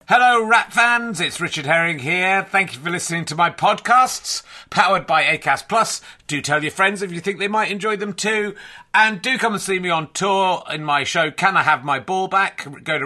Hello, Rat fans. It's Richard Herring here. Thank you for listening to my podcasts, powered by Acast Plus. Do tell your friends if you think they might enjoy them too. And do come and see me on tour in my show, Can I Have My Ball Back? Go to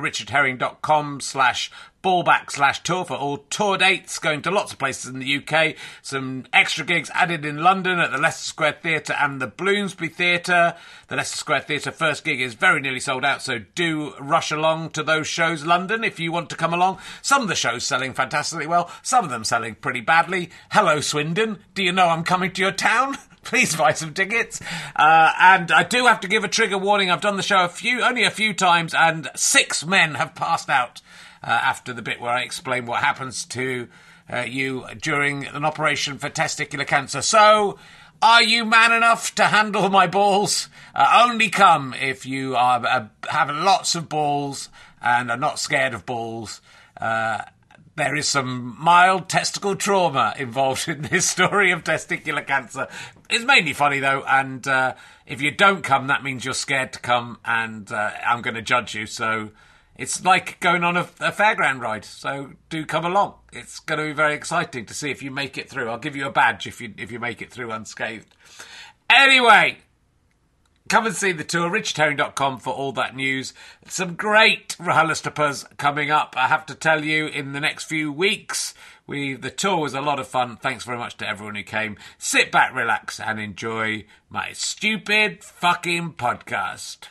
richardherring.com/ballback/tour for all tour dates, going to lots of places in the UK. Some extra gigs added in London at the Leicester Square Theatre and the Bloomsbury Theatre. The Leicester Square Theatre first gig is very nearly sold out, so do rush along to those shows, London, if you want to come along. Some of the shows selling fantastically well, some of them selling pretty badly. Hello, Swindon. Do you know I'm coming to your town? Please buy some tickets. And I do have to give a trigger warning. I've done the show only a few times, and 6 men have passed out after the bit where I explain what happens to you during an operation for testicular cancer. So, are you man enough to handle my balls? Only come if you have lots of balls and are not scared of balls. There is some mild testicle trauma involved in this story of testicular cancer. It's mainly funny, though, and if you don't come, that means you're scared to come, and I'm going to judge you. So it's like going on a fairground ride, so do come along. It's going to be very exciting to see if you make it through. I'll give you a badge if you make it through unscathed. Anyway, come and see the tour, richardherring.com for all that news. Some great RHLSTPs coming up, I have to tell you, in the next few weeks. The tour was a lot of fun. Thanks very much to everyone who came. Sit back, relax, and enjoy my stupid fucking podcast.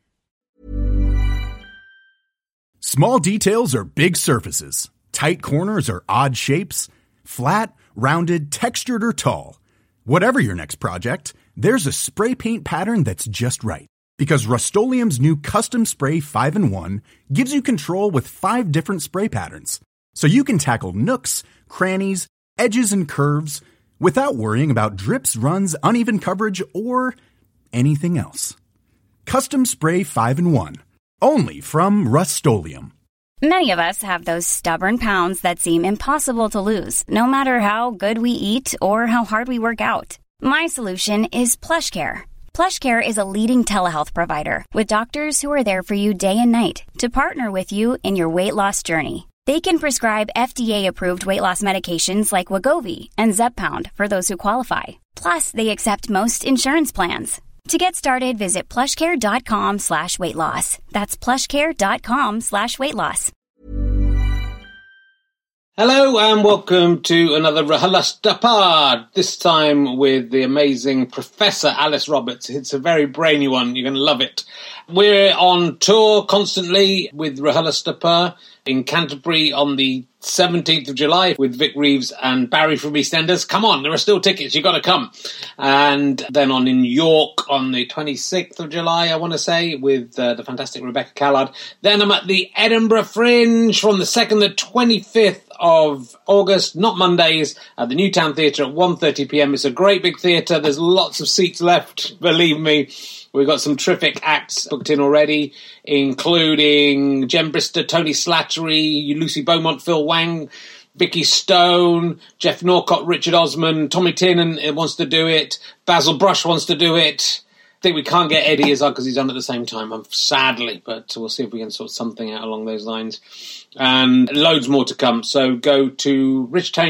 Small details are big surfaces. Tight corners are odd shapes. Flat, rounded, textured, or tall. Whatever your next project, there's a spray paint pattern that's just right. Because Rust-Oleum's new Custom Spray 5-in-1 gives you control with 5 different spray patterns. So you can tackle nooks, crannies, edges, and curves without worrying about drips, runs, uneven coverage, or anything else. Custom Spray 5-in-1. Only from Rust-Oleum. Many of us have those stubborn pounds that seem impossible to lose, no matter how good we eat or how hard we work out. My solution is PlushCare. PlushCare is a leading telehealth provider with doctors who are there for you day and night to partner with you in your weight loss journey. They can prescribe FDA-approved weight loss medications like Wegovy and Zepbound for those who qualify. Plus, they accept most insurance plans. To get started, visit plushcare.com/weightloss. That's plushcare.com/weightloss. Hello and welcome to another RHLSTP, this time with the amazing Professor Alice Roberts. It's a very brainy one, you're going to love it. We're on tour constantly with RHLSTP in Canterbury on the 17th of July with Vic Reeves and Barry from EastEnders. Come on, there are still tickets, you've got to come. And then on in York on the 26th of July, I want to say, with the fantastic Rebecca Callard. Then I'm at the Edinburgh Fringe from the 2nd to 25th of August, not Mondays, at the Newtown Theatre at 1:30pm. It's a great big theatre, there's lots of seats left, believe me. We've got some terrific acts booked in already, including Jem Brister, Tony Slattery, Lucy Beaumont, Phil Wang, Vicky Stone, Jeff Norcott, Richard Osman, Tommy Tiernan wants to do it, Basil Brush wants to do it. I think we can't get Eddie Izzard because he's on at the same time, sadly, but we'll see if we can sort something out along those lines. And loads more to come. So go to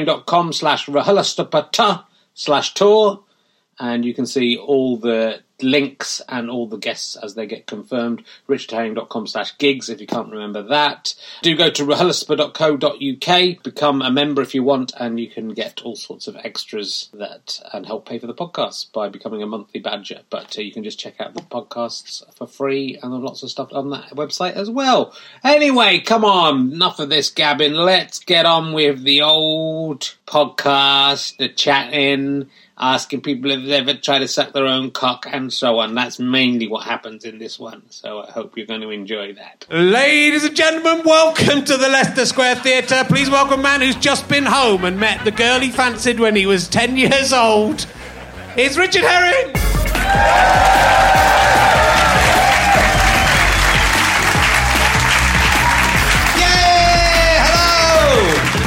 richardherring.com/RHLSTP/tour and you can see all the links and all the guests as they get confirmed. richardherring.com/gigs if you can't remember that. Do go to rhlstp.co.uk, become a member if you want, and you can get all sorts of extras and help pay for the podcasts by becoming a monthly badger. But you can just check out the podcasts for free, and there's lots of stuff on that website as well. Anyway, come on, enough of this gabbing. Let's get on with the old podcast, the chatting, asking people if they've ever tried to suck their own cock and so on. That's mainly what happens in this one, so I hope you're going to enjoy that. Ladies and gentlemen, welcome to the Leicester Square Theatre. Please welcome a man who's just been home and met the girl he fancied when he was 10 years old. It's Richard Herring! Yay! Hello!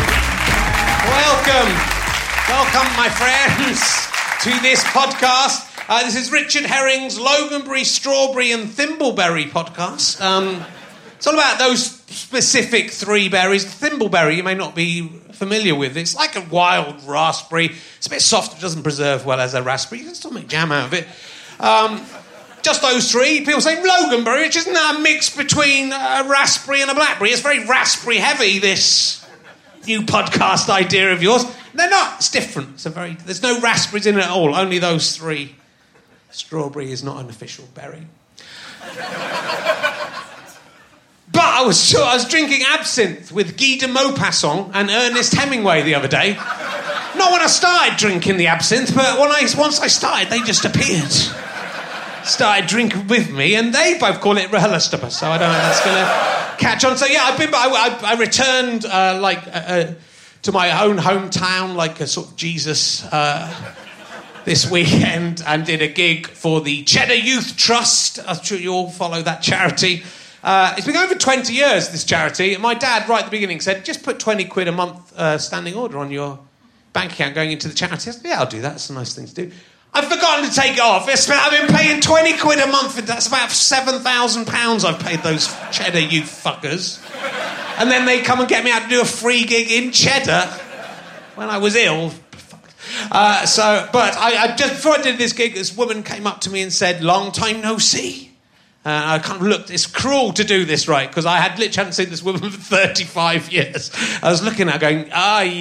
Welcome, my friends, to this podcast. This is Richard Herring's Loganberry, Strawberry and Thimbleberry podcast. It's all about those specific 3 berries. The thimbleberry you may not be familiar with. It's like a wild raspberry. It's a bit soft, it doesn't preserve well as a raspberry. You can still make jam out of it. Just those 3. People say Loganberry, which isn't that a mix between a raspberry and a blackberry? It's very raspberry heavy, this new podcast idea of yours. They're not. It's different. There's no raspberries in it at all. Only those 3. Strawberry is not an official berry. But I was drinking absinthe with Guy de Maupassant and Ernest Hemingway the other day. Not when I started drinking the absinthe, but once I started, they just appeared. Started drinking with me, and they both call it RHLSTP, so I don't know if that's going to catch on. So yeah, I returned to my own hometown, like a sort of Jesus, this weekend, and did a gig for the Cheddar Youth Trust. I'm sure you all follow that charity. It's been going for 20 years, this charity. My dad, right at the beginning, said, just put 20 quid a month standing order on your bank account going into the charity. I said, yeah, I'll do that. It's a nice thing to do. I've forgotten to take it off. I've been paying 20 quid a month. That's about £7,000 I've paid those Cheddar Youth fuckers. And then they come and get me out to do a free gig in Cheddar when I was ill. But I just before I did this gig, this woman came up to me and said, "Long time no see." I kind of looked. It's cruel to do this, right? Because I hadn't seen this woman for 35 years. I was looking at her, going,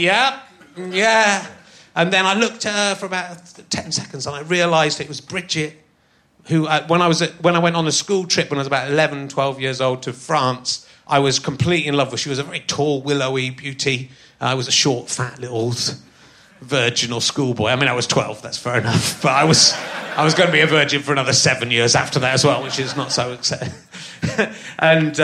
yeah. And then I looked at her for about 10 seconds, and I realised it was Bridget, who when I went on a school trip when I was about 11, 12 years old to France, I was completely in love with. She was a very tall, willowy beauty. I was a short, fat little virginal schoolboy. I mean, I was 12, that's fair enough. But I was going to be a virgin for another 7 years after that as well, which is not so exciting. And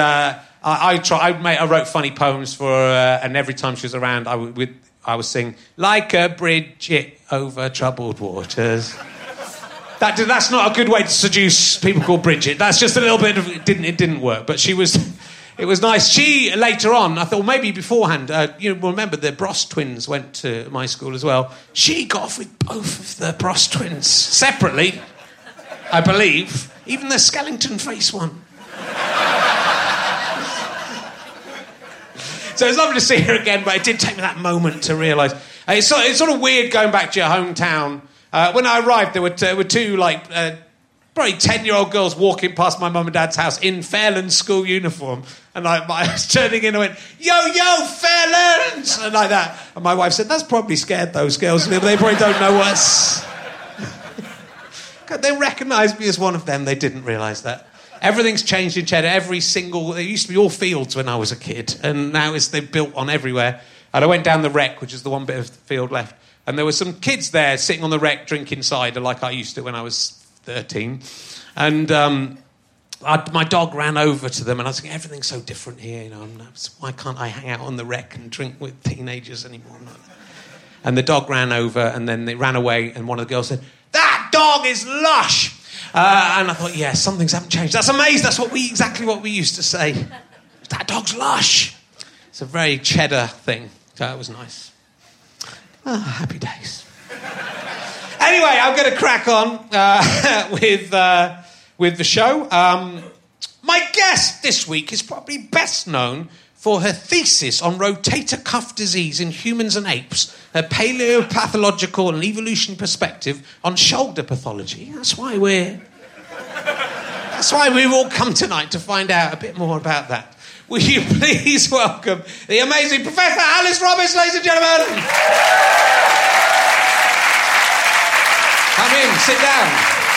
I wrote funny poems for her, and every time she was around, I was singing, like a Bridget over troubled waters. That's not a good way to seduce people called Bridget. That's just a little bit of... It didn't work, but it was nice. She, later on, I thought maybe beforehand, you remember the Bros twins went to my school as well. She got off with both of the Bros twins separately, I believe. Even the skeleton face one. So it's lovely to see her again, but it did take me that moment to realise. It's sort of weird going back to your hometown. When I arrived, there were two probably 10-year-old girls walking past my mum and dad's house in Fairland school uniform. And I was turning in and went, yo, Fairlands! And like that. And my wife said, that's probably scared those girls. They probably don't know what's... They recognised me as one of them. They didn't realise that. Everything's changed in Cheddar. There used to be all fields when I was a kid. And now they've built on everywhere. And I went down the Wreck, which is the one bit of the field left. And there were some kids there sitting on the Wreck drinking cider like I used to when I was 13. And my dog ran over to them and I was thinking, everything's so different here. Why can't I hang out on the Wreck and drink with teenagers anymore? And the dog ran over and then they ran away and one of the girls said, that dog is lush! And I thought, yeah, some things haven't changed. That's amazing. That's exactly what we used to say. That dog's lush. It's a very Cheddar thing. So it was nice. Happy days. Anyway, I'm going to crack on with the show. My guest this week is probably best known for her thesis on rotator cuff disease in humans and apes, a paleopathological and evolution perspective on shoulder pathology. That's why we've all come tonight to find out a bit more about that. Will you please welcome the amazing Professor Alice Roberts, ladies and gentlemen? Come in, sit down.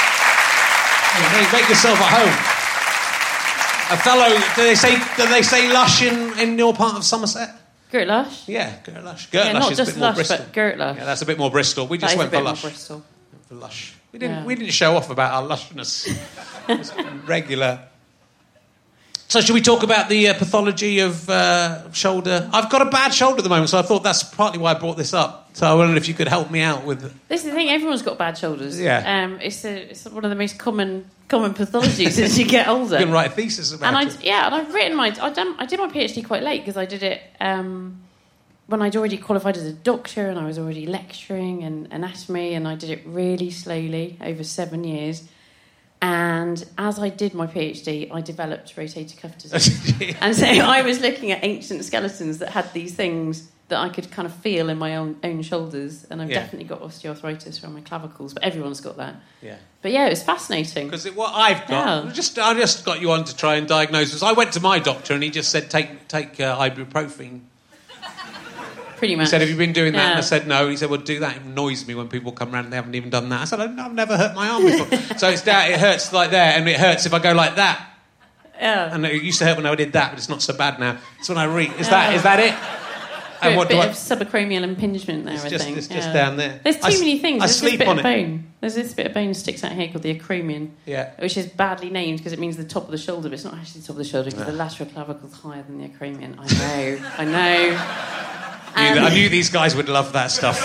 Make yourself at home. A fellow, do they say lush in your part of Somerset? Gert Lush? Yeah, Gert Lush. Gert Lush not is just a bit more lush, Bristol. but Gert Lush. Yeah, that's a bit more Bristol. We just went for lush. Bristol. For lush. We didn't show off about our lushness. It's regular. So should we talk about the pathology of shoulder? I've got a bad shoulder at the moment, so I thought that's partly why I brought this up. So I wondered if you could help me out with... This is the thing, everyone's got bad shoulders. Yeah. It's one of the most common pathologies as you get older. You can write a thesis about it. And I've written I did my PhD quite late because I did it when I'd already qualified as a doctor and I was already lecturing in anatomy, and I did it really slowly over 7 years. And as I did my PhD, I developed rotator cuff disease. And so I was looking at ancient skeletons that had these things that I could kind of feel in my own shoulders. And I've definitely got osteoarthritis around my clavicles, but everyone's got that. Yeah. But yeah, it was fascinating. Because what I've got, I just got you on to try and diagnose this. I went to my doctor and he just said, take ibuprofen. Pretty much. He said, have you been doing that? And I said, no. He said, well, do that. It annoys me when people come around and they haven't even done that. I said, I've never hurt my arm before. So it's down, it hurts like there, and it hurts if I go like that. Yeah. And it used to hurt when I did that, but it's not so bad now. It's when I read. Is that it? And what bit of subacromial impingement there, I think. It's just down there. There's too many things. There's this bit of bone. There's this bit of bone that sticks out here called the acromion, which is badly named because it means the top of the shoulder, but it's not actually the top of the shoulder because the lateral clavicle's higher than the acromion. I know. I knew these guys would love that stuff.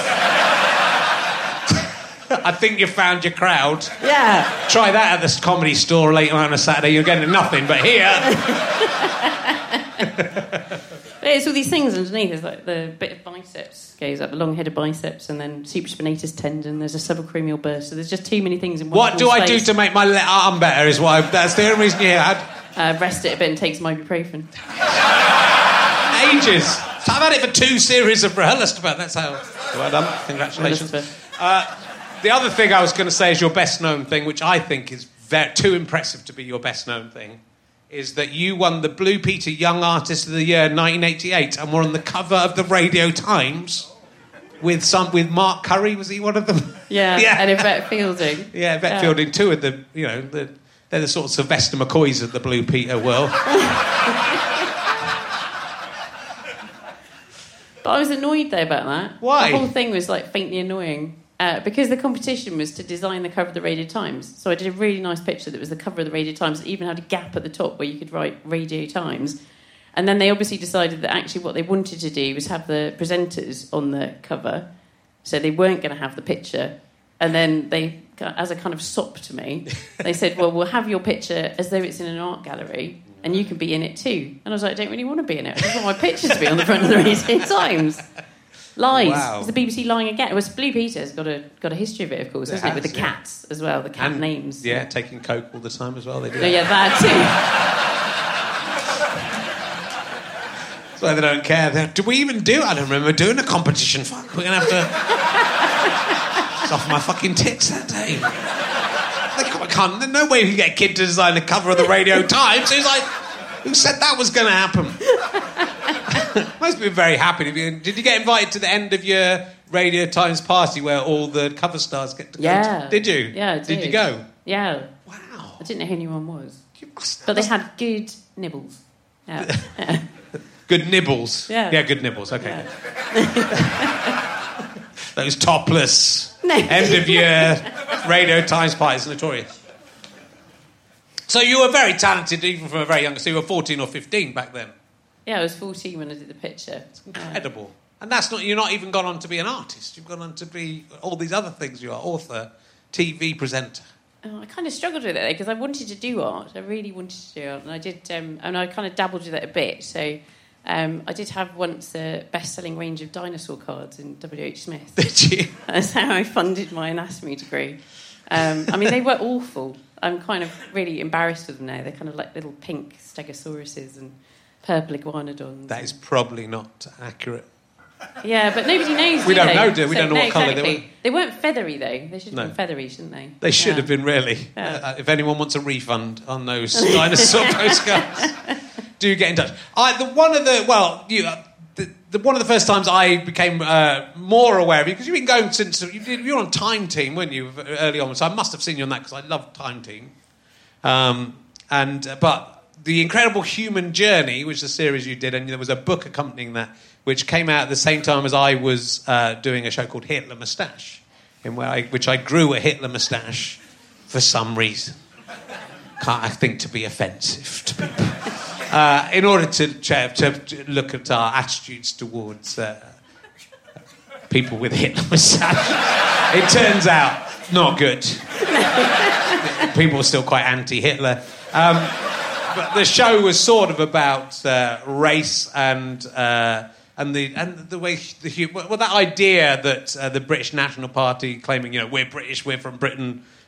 I think you found your crowd. Yeah. Try that at the comedy store later on a Saturday. You're getting nothing, but here... But it's all these things underneath. There's like the bit of biceps goes up, the long-headed biceps, and then supraspinatus tendon. There's a subacromial burst. So there's just too many things in one. What do I do to make my arm better? That's the only reason you had. Rest it a bit and take some ibuprofen. Ages. So I've had it for 2 series of Rahulastapa. That's how. Well done. Congratulations. The other thing I was going to say is your best-known thing, which I think is too impressive to be your best-known thing, is that you won the Blue Peter Young Artist of the Year 1988 and were on the cover of the Radio Times with Mark Curry. Was he one of them? Yeah. And Yvette Fielding. Yeah, Yvette Fielding, two of the, they're the sort of Sylvester McCoys of the Blue Peter world. But I was annoyed, though, about that. Why? The whole thing was, faintly annoying. Because the competition was to design the cover of the Radio Times. So I did a really nice picture that was the cover of the Radio Times that even had a gap at the top where you could write Radio Times. And then they obviously decided that actually what they wanted to do was have the presenters on the cover. So they weren't going to have the picture. And then they, as a kind of sop to me, they said, well, we'll have your picture as though it's in an art gallery and you can be in it too. And I was like, I don't really want to be in it. I just want my picture to be on the front of the Radio Times. Lies. Wow. It's the BBC lying again. It was Blue Peter's got a history of it, of course, hasn't it? With the cats as well, the cat names. Yeah, taking coke all the time as well. They do. Oh, yeah, that too. That's why they don't care. Do we even do? I don't remember doing a competition. Fuck, we're gonna have to. It's off my fucking tits that day. I can't. There's no way we can get a kid to design the cover of the Radio Times. Who's like, who said that was going to happen? Must be very happy. Did you get invited to the end of your Radio Times party where all the cover stars get to go? Yeah. Did you? Yeah, I did. Did you go? Yeah. Wow. I didn't know who anyone was. But they had good nibbles. Yeah. Good nibbles? Yeah. Yeah, good nibbles. Okay. Yeah. Those topless end of year Radio Times parties are notorious. So you were very talented even from a very young... So you were 14 or 15 back then? Yeah, I was 14 when I did the picture. It's incredible. And that's not... You're not even gone on to be an artist. You've gone on to be all these other things you are. Author, TV presenter. I kind of struggled with it, because I wanted to do art. I really wanted to do art. And I did... and I kind of dabbled with it a bit. So I did have once a best-selling range of dinosaur cards in W.H. Smith. Did you? That's how I funded my anatomy degree. I mean, they were awful. I'm kind of really embarrassed with them now. They're kind of like little pink stegosauruses and purple iguanodons. That is probably not accurate. Yeah, but nobody knows. We don't they? know, do we? We don't know what colour they were. They weren't feathery, though. They should have been feathery, shouldn't they? They should have been, really. Yeah. If anyone wants a refund on those dinosaur postcards, do get in touch. One of the first times I became more aware of you, because you've been going since... You were on Time Team, weren't you, early on? So I must have seen you on that, because I love Time Team. But The Incredible Human Journey, which is a series you did, and there was a book accompanying that, which came out at the same time as I was doing a show called Hitler Moustache, which I grew a Hitler moustache for some reason. I think to be offensive to people. In order to look at our attitudes towards people with Hitler moustache. It turns out, not good. People are still quite anti-Hitler. But the show was sort of about race and the way that idea that the British National Party claiming, we're British, we're from Britain,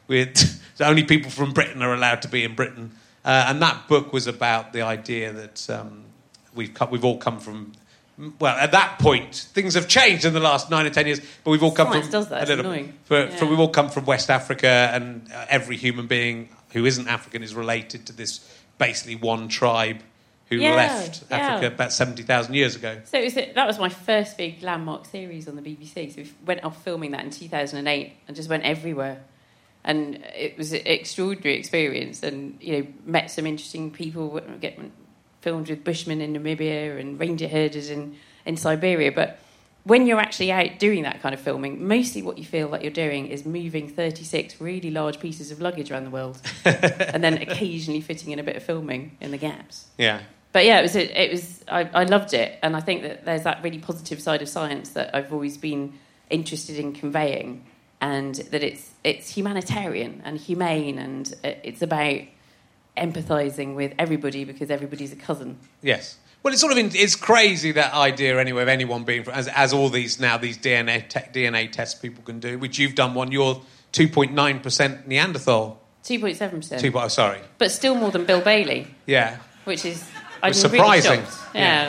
only people from Britain are allowed to be in Britain. And that book was about the idea that we've all come from... Well, at that point, things have changed in the last 9 or 10 years, but we've all come Science from... does that, it's annoying. We've all come from West Africa, and every human being who isn't African is related to this basically one tribe who left Africa about 70,000 years ago. So that was my first big landmark series on the BBC. So we went off filming that in 2008 and just went everywhere. And it was an extraordinary experience, and met some interesting people. Filmed with Bushmen in Namibia and reindeer herders in Siberia. But when you're actually out doing that kind of filming, mostly what you feel like you're doing is moving 36 really large pieces of luggage around the world, and then occasionally fitting in a bit of filming in the gaps. Yeah. But yeah, it was. I loved it, and I think that there's that really positive side of science that I've always been interested in conveying, and that it's humanitarian and humane, and it's about empathising with everybody because everybody's a cousin. Yes. Well, it's crazy, that idea anyway of anyone being as all these DNA tests people can do, which you've done one. You're 2.9% Neanderthal. 2.7%. Sorry. But still more than Bill Bailey. Yeah. Which is surprising. Really shocked. Yeah.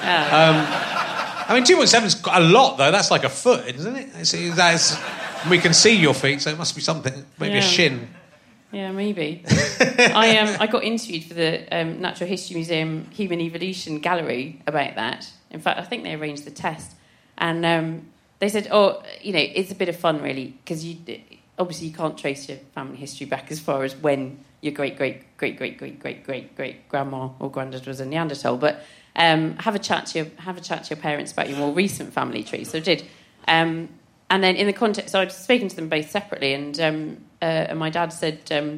I mean, 2.7 is a lot though. That's like a foot, isn't it? We can see your feet, so it must be something. Maybe a shin. Yeah, maybe. I got interviewed for the Natural History Museum Human Evolution Gallery about that. In fact, I think they arranged the test. And they said, it's a bit of fun, really, because obviously you can't trace your family history back as far as when your great-great-great-great-great-great-great-grandma or granddad was a Neanderthal. But have a chat to your parents about your more recent family tree. So I did. And then in the context... So I'd spoken to them both separately, and my dad said, you're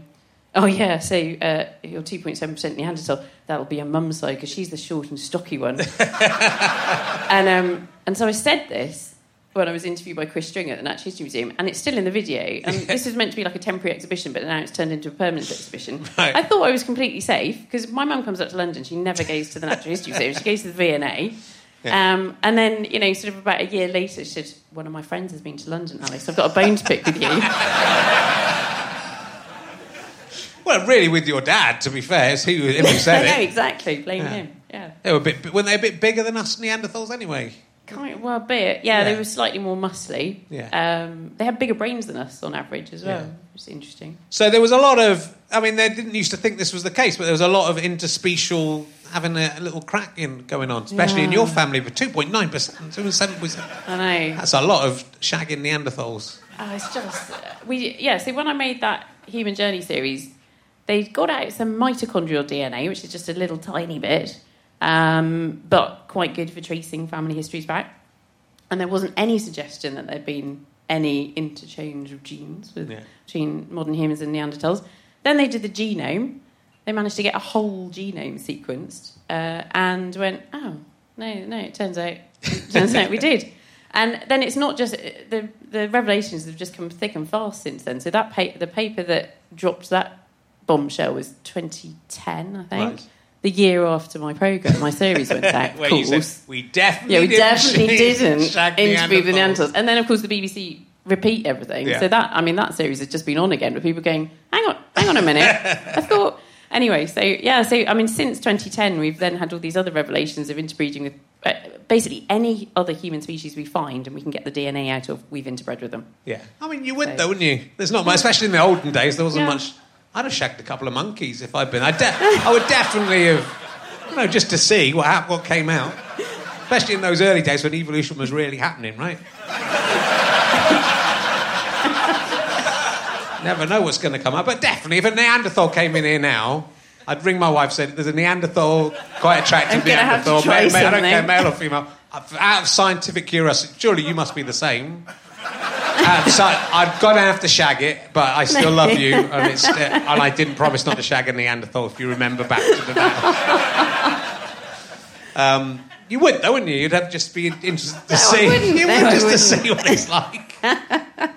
2.7% Neanderthal. That'll be your mum's side, because she's the short and stocky one. And so I said this when I was interviewed by Chris Stringer at the Natural History Museum, and it's still in the video. And this was meant to be like a temporary exhibition, but now it's turned into a permanent exhibition. Right. I thought I was completely safe, because my mum comes up to London. She never goes to the Natural History Museum. She goes to the V&A. Yeah. And then, sort of about a year later, she said, one of my friends has been to London, Alex. I've got a bone to pick with you. Well, really, with your dad, to be fair, it's who said it. No, exactly. Blame him. Yeah. Weren't they a bit bigger than us Neanderthals anyway? Well, a bit. Yeah, they were slightly more muscly. Yeah. They had bigger brains than us on average as well, which is interesting. So there was a lot of... I mean, they didn't used to think this was the case, but there was a lot of interspecial having a little crack going on, especially in your family, but 2.9%, 2.7%. I know. That's a lot of shagging Neanderthals. It's just... So when I made that Human Journey series, they got out some mitochondrial DNA, which is just a little tiny bit, but quite good for tracing family histories back. And there wasn't any suggestion that there'd been any interchange of genes between modern humans and Neanderthals. Then they did the genome. They managed to get a whole genome sequenced and went, no, it turns out we did. And then it's not just... The revelations have just come thick and fast since then. So the paper that dropped that bombshell was 2010, I think. Right. The year after my series went out. Where you said, we definitely didn't interview the Neanderthals. And then, of course, the BBC repeat everything. Yeah. So that series has just been on again, but people going, hang on a minute. I thought... Anyway, since 2010, we've then had all these other revelations of interbreeding with basically any other human species we find, and we can get the DNA out of, we've interbred with them. Yeah. I mean, you would, though, wouldn't you? There's not much, especially in the olden days, there wasn't much... I'd have shagged a couple of monkeys if I'd been... I would definitely have... just to see what came out. Especially in those early days when evolution was really happening, right? Never know what's going to come up. But definitely, if a Neanderthal came in here now, I'd ring my wife and say, there's a Neanderthal, quite attractive Neanderthal. I don't care, male or female. Out of scientific curiosity, surely you must be the same. So I've got to have to shag it, but I still love you, and I didn't promise not to shag a Neanderthal, if you remember back to the battle. You would, though, wouldn't you? You'd have just be interested to see. To see what it's like.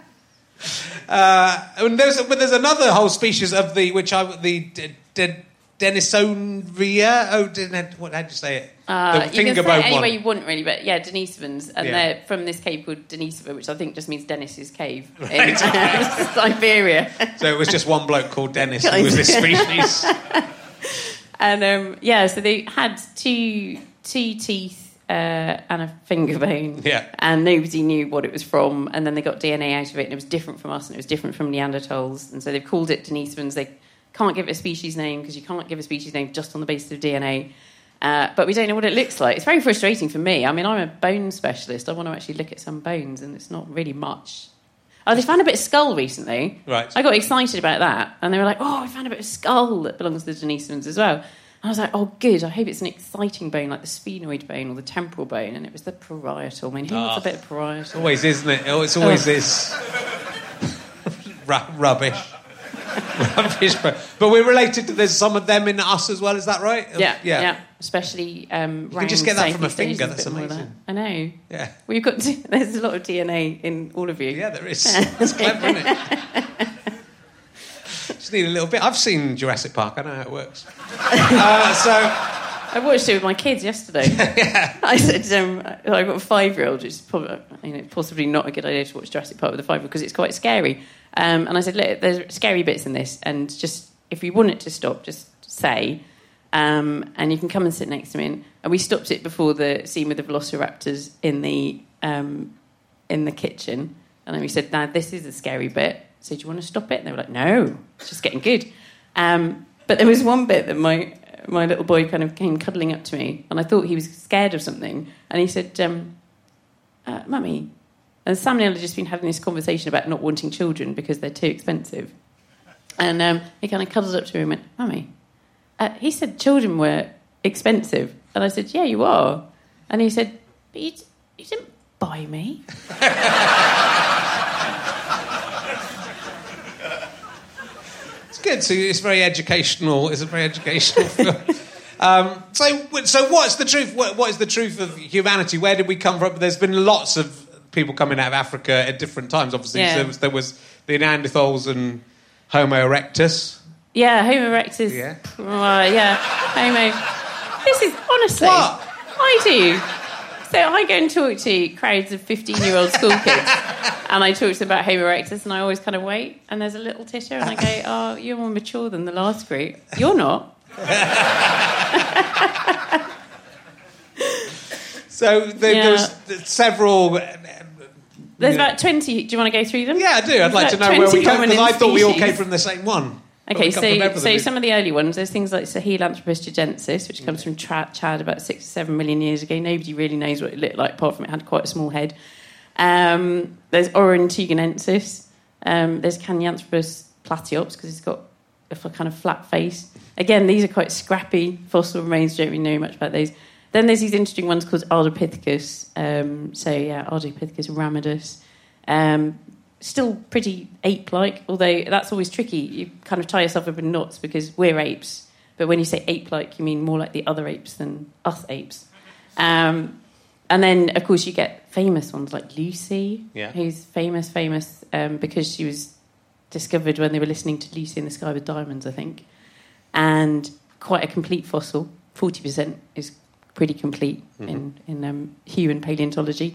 And there's another whole species of the Denisovia. How do you say it? The you can say it fingerbone any one. way you want, really, but yeah, Denisovans, and they're from this cave called Denisova, which I think just means Dennis's cave in Siberia. So it was just one bloke called Dennis who was this species. And so they had two teeth and a finger bone, and nobody knew what it was from, and then they got DNA out of it, and it was different from us, and it was different from Neanderthals, and so they've called it Denisovans. They can't give it a species name because you can't give a species name just on the basis of DNA. But we don't know what it looks like. It's very frustrating for me. I mean, I'm a bone specialist. I want to actually look at some bones, and it's not really much. Oh, they found a bit of skull recently. Right. I got excited about that, and they were like, "Oh, we found a bit of skull that belongs to the Denisovans as well." And I was like, "Oh, good. I hope it's an exciting bone, like the sphenoid bone or the temporal bone." And it was the parietal. I mean, who wants a bit of parietal? Always, isn't it? Oh, it's always this rubbish. Rubbish, but we're related to. There's some of them in us as well. Is that right? Yeah. Especially, you can just get that from a finger. That's amazing. I know. Yeah, we've got. There's a lot of DNA in all of you. Yeah, there is. That's clever, isn't it? Just need a little bit. I've seen Jurassic Park. I know how it works. I watched it with my kids yesterday. I said, I've got a 5-year-old, which is probably, possibly not a good idea to watch Jurassic Park with a 5-year-old because it's quite scary. And I said, look, there's scary bits in this, and just if you want it to stop, just say, and you can come and sit next to me. And we stopped it before the scene with the velociraptors in the kitchen, and then we said, now this is a scary bit. So do you want to stop it? And they were like, no, it's just getting good. But there was one bit that my little boy kind of came cuddling up to me, and I thought he was scared of something, and he said, Mummy. And Sam and I had just been having this conversation about not wanting children because they're too expensive. And he kind of cuddled up to me and went, Mummy, he said children were expensive. And I said, yeah, you are. And he said, but you didn't buy me. It's good. So it's very educational. It's a very educational film. So what's the truth? What is the truth of humanity? Where did we come from? There's been lots of people coming out of Africa at different times, obviously. Yeah. So there was the Neanderthals and Homo erectus. Yeah, Homo erectus. Yeah. Homo. This is, honestly, what? I do. So I go and talk to crowds of 15-year-old school kids, and I talk to them about Homo erectus, and I always kind of wait, and there's a little titter, and I go, oh, you're more mature than the last group. You're not. So there was several... There's about 20. Do you want to go through them? Yeah, I do. I'd like to know where we came, because I thought we all came from the same one. Okay, so some of the early ones, there's things like Sahelanthropus giganteus, which comes from Chad about 6 to 7 million years ago. Nobody really knows what it looked like, apart from it had quite a small head. There's Orontuganensis. There's Canyanthropus platyops, because it's got a kind of flat face. Again, these are quite scrappy fossil remains, don't really know much about those. Then there's these interesting ones called Ardipithecus. Ardipithecus ramidus. Still pretty ape-like, although that's always tricky. You kind of tie yourself up in knots because we're apes. But when you say ape-like, you mean more like the other apes than us apes. And then, of course, you get famous ones like Lucy, who's famous because she was discovered when they were listening to Lucy in the Sky with Diamonds, I think. And quite a complete fossil. 40% is pretty complete in human paleontology.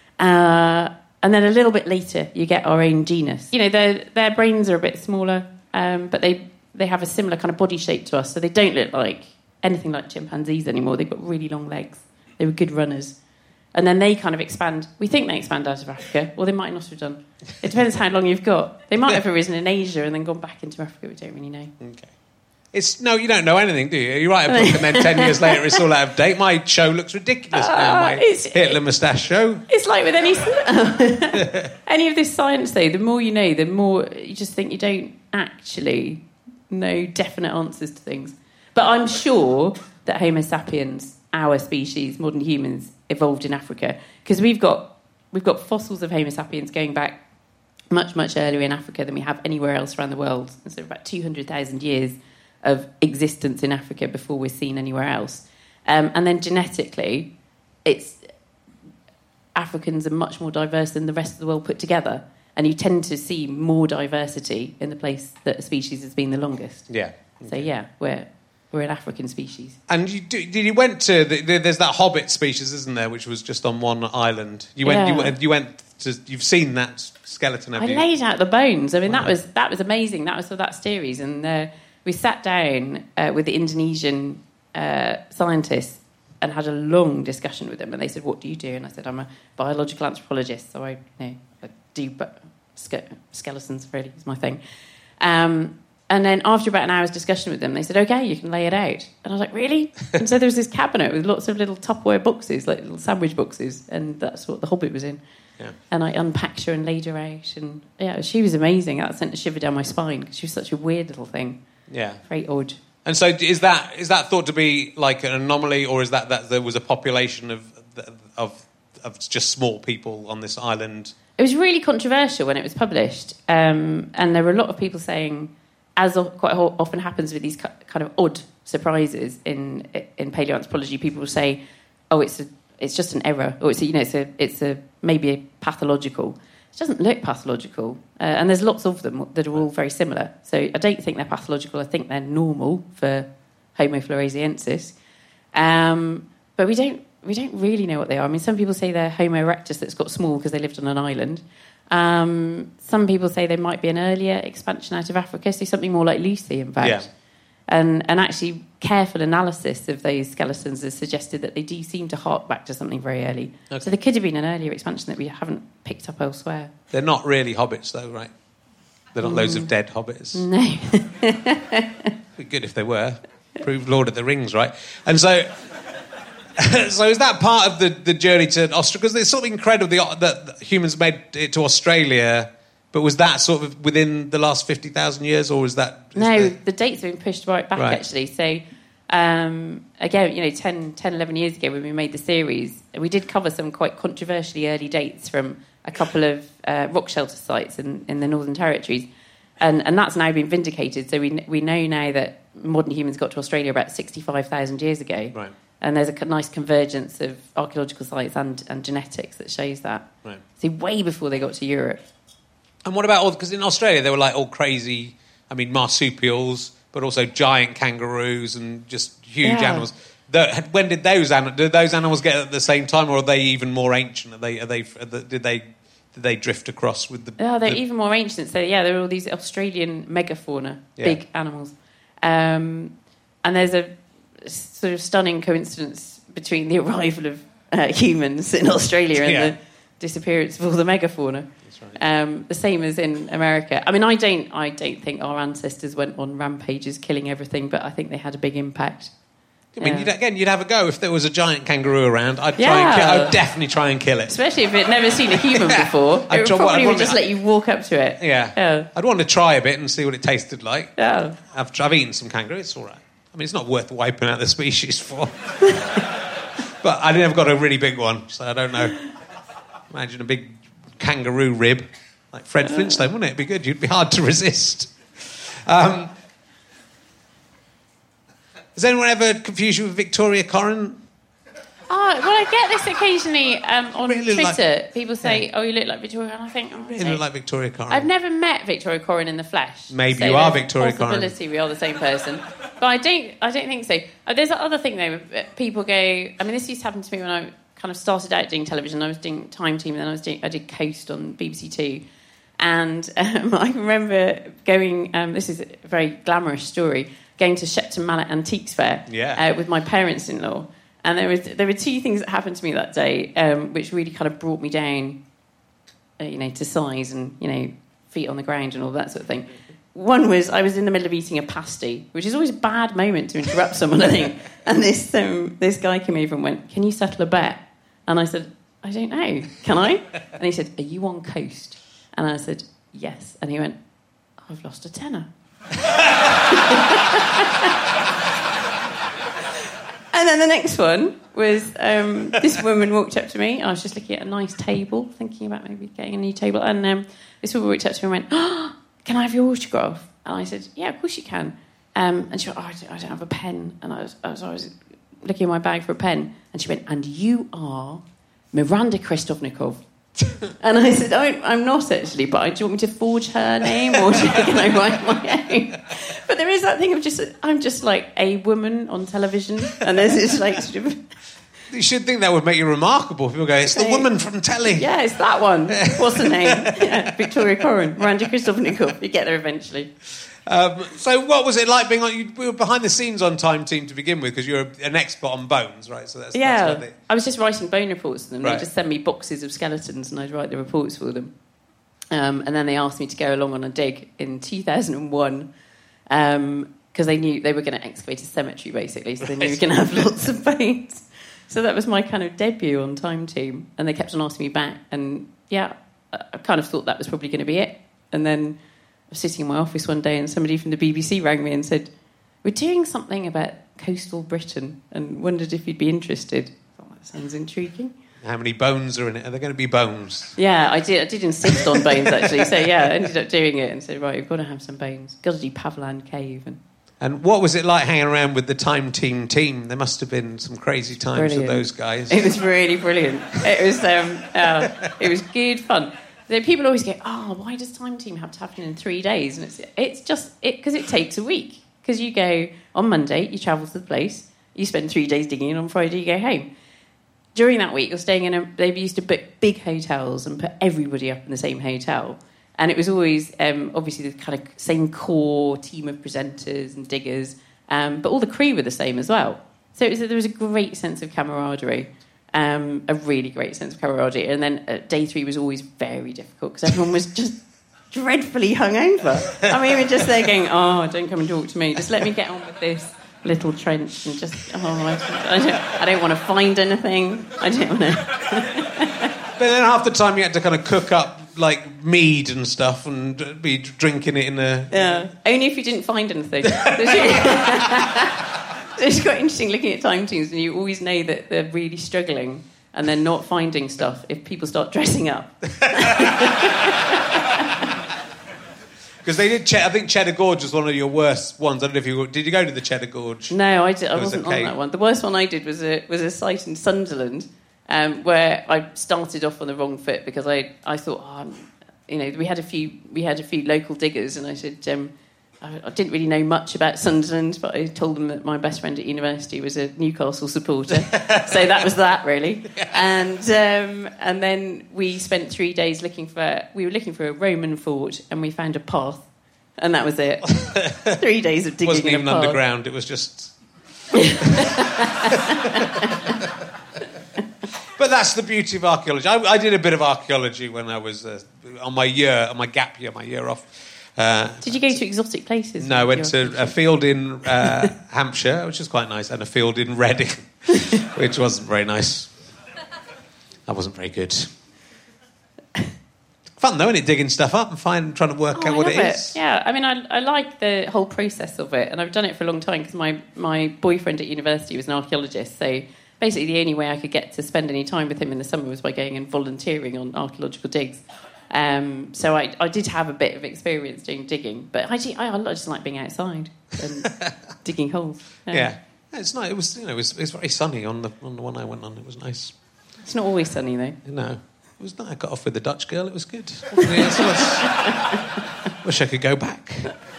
And then a little bit later, you get our own genus. You know, their brains are a bit smaller, but they have a similar kind of body shape to us, so they don't look like anything like chimpanzees anymore. They've got really long legs. They were good runners. And then they kind of expand. We think they expand out of Africa, or they might not have done. It depends how long you've got. They might have arisen in Asia and then gone back into Africa. We don't really know. Okay. You don't know anything, do you? You write a book and then 10 years later it's all out of date. My show looks ridiculous now, my Hitler moustache show. It's like with any of this science, though, the more you know, the more you just think you don't actually know definite answers to things. But I'm sure that Homo sapiens, our species, modern humans, evolved in Africa, because we've got fossils of Homo sapiens going back much, much earlier in Africa than we have anywhere else around the world. And so about 200,000 years of existence in Africa before we're seen anywhere else. And then genetically, Africans are much more diverse than the rest of the world put together. And you tend to see more diversity in the place that a species has been the longest. Yeah. So, yeah, we're we're an African species. And you went to there's that hobbit species, isn't there, which was just on one island. You went to, you've seen that skeleton, have you? I laid out the bones. I mean, that was amazing. That was for that series, and we sat down with the Indonesian scientists and had a long discussion with them. And they said, "What do you do?" And I said, "I'm a biological anthropologist, so I do skeletons. Really, is my thing." And then after about an hour's discussion with them, they said, "Okay, you can lay it out." And I was like, "Really?" And so there was this cabinet with lots of little Tupperware boxes, like little sandwich boxes, and that's what the Hobbit was in. Yeah. And I unpacked her and laid her out, and she was amazing. That sent a shiver down my spine because she was such a weird little thing. Yeah, very odd. And so, is that thought to be like an anomaly, or is that there was a population of just small people on this island? It was really controversial when it was published, and there were a lot of people saying, as quite often happens with these kind of odd surprises in paleoanthropology, people will say, "Oh, it's just an error," or it's maybe a pathological. It doesn't look pathological, and there's lots of them that are all very similar. So I don't think they're pathological. I think they're normal for Homo floresiensis, but we don't really know what they are. I mean, some people say they're Homo erectus that's got small because they lived on an island. Some people say they might be an earlier expansion out of Africa, so something more like Lucy, in fact. Yeah. And actually, careful analysis of those skeletons has suggested that they do seem to hark back to something very early. Okay. So there could have been an earlier expansion that we haven't picked up elsewhere. They're not really hobbits, though, right? They're not loads of dead hobbits. No. It'd be good if they were. Prove Lord of the Rings, right? And so... So is that part of the journey to Australia? Because it's sort of incredible that humans made it to Australia, but was that sort of within the last 50,000 years, or was that... The dates have been pushed right back, actually. So, again, 10, 11 years ago when we made the series, we did cover some quite controversially early dates from a couple of rock shelter sites in the Northern Territories, and that's now been vindicated. So we know now that modern humans got to Australia about 65,000 years ago. Right. And there's a nice convergence of archaeological sites and genetics that shows that. Right. So way before they got to Europe. And what about because in Australia they were like all crazy, marsupials, but also giant kangaroos and just huge animals. When did those animals get at the same time, or are they even more ancient? Did they drift across with the? Yeah, they're even more ancient. So there are all these Australian megafauna, big animals, and there's a sort of stunning coincidence between the arrival of humans in Australia and the disappearance of all the megafauna. That's right. The same as in America. I mean, I don't think our ancestors went on rampages killing everything, but I think they had a big impact. I mean, you'd have a go if there was a giant kangaroo around. I'd definitely try and kill it, especially if it had never seen a human before. It probably would just let you walk up to it. Yeah. I'd want to try a bit and see what it tasted like. Yeah, I've eaten some kangaroo. It's all right. I mean, it's not worth wiping out the species for. But I never got a really big one, so I don't know. Imagine a big kangaroo rib, like Fred Flintstone, wouldn't it? It'd be good. You'd be hard to resist. Has anyone ever confused you with Victoria Coren? Well, I get this occasionally on Twitter. People say, "Oh, you look like Victoria," and I think, "Oh, you look like Victoria Coren." I've never met Victoria Coren in the flesh. Maybe you are Victoria Coren. Possibility we are the same person, but I don't think so. There's that other thing though. People go. I mean, this used to happen to me when I kind of started out doing television. I was doing Time Team, and then I did Coast on BBC Two, and I remember going. This is a very glamorous story. Going to Shepton Mallet Antiques Fair with my parents-in-law. And there were two things that happened to me that day, which really kind of brought me down, to size and, feet on the ground and all that sort of thing. One was I was in the middle of eating a pasty, which is always a bad moment to interrupt someone, I think. And this guy came over and went, "Can you settle a bet?" And I said, "I don't know. Can I?" And he said, "Are you on Coast?" And I said, "Yes." And he went, "I've lost a tenner." And then the next one was this woman walked up to me. I was just looking at a nice table, thinking about maybe getting a new table. And this woman walked up to me and went, "Oh, can I have your autograph?" And I said, "Yeah, of course you can." And she went, "Oh, I don't have a pen." And I was looking in my bag for a pen. And she went, "And you are Miranda Kristofnikov." And I said, "I'm not actually, but do you want me to forge her name or can I write my own?" But there is that thing of I'm just like a woman on television, and there's this like sort of... You should think that would make you remarkable. People go, it's the woman from telly. Yeah, it's that one. What's her name? Yeah, Victoria Coren, Miranda Kristofnikov. You get there eventually. So what was it like being on... You were behind the scenes on Time Team to begin with, because you're an expert on bones, right? So that's I was just writing bone reports for them. Right. They just send me boxes of skeletons and I'd write the reports for them. And then they asked me to go along on a dig in 2001 because they knew they were going to excavate a cemetery, basically, so they knew we were going to have lots of bones. So that was my kind of debut on Time Team, and they kept on asking me back, and I kind of thought that was probably going to be it. And then I was sitting in my office one day and somebody from the BBC rang me and said, we're doing something about coastal Britain and wondered if you'd be interested. I thought, that sounds intriguing. How many bones are in it? Are there going to be bones? Yeah, I did insist on bones, actually. So, I ended up doing it and said, right, we've got to have some bones. Got to do Pavlan Cave. And what was it like hanging around with the Time Team team? There must have been some crazy times with those guys. It was really brilliant. It was good fun. People always go, why does Time Team have to happen in 3 days? And it's just because it takes a week. Because you go on Monday, you travel to the place, you spend 3 days digging, and on Friday you go home. During that week, you're staying in they used to book big hotels and put everybody up in the same hotel. And it was always, obviously, the kind of same core team of presenters and diggers, but all the crew were the same as well. So there was a great sense of camaraderie, a really great sense of camaraderie. And then day 3 was always very difficult because everyone was just dreadfully hungover. I mean, we were just there going, don't come and talk to me. Just let me get on with this little trench and just, I don't want to find anything. I don't want to... But then half the time you had to kind of cook up like mead and stuff and be drinking it in a... Yeah, only if you didn't find anything. It's quite interesting looking at Time Teams, and you always know that they're really struggling and they're not finding stuff if people start dressing up. Because they did... I think Cheddar Gorge was one of your worst ones. I don't know if you... Did you go to the Cheddar Gorge? No, I wasn't on that one. The worst one I did was a site in Sunderland where I started off on the wrong foot because I thought, we had a few local diggers, and I said, I didn't really know much about Sunderland, but I told them that my best friend at university was a Newcastle supporter, so that was that really. And then we spent 3 days looking for a Roman fort, and we found a path, and that was it. 3 days of digging. It wasn't in even a path. underground. It was just. But that's the beauty of archaeology. I did a bit of archaeology when I was on my gap year, my year off. Did you go to exotic places? No, I went to a field in Hampshire, which was quite nice, and a field in Reading, which wasn't very nice. That wasn't very good. Fun though, isn't it, digging stuff up and trying to work out what it is? Yeah, I mean, I like the whole process of it, and I've done it for a long time because my boyfriend at university was an archaeologist, so basically the only way I could get to spend any time with him in the summer was by going and volunteering on archaeological digs. So I did have a bit of experience doing digging, but I just like being outside and digging holes. Yeah, it's nice. It was it was very sunny on the one I went on. It was nice. It's not always sunny though. No, it was nice. I got off with the Dutch girl. It was good. Wish I could go back.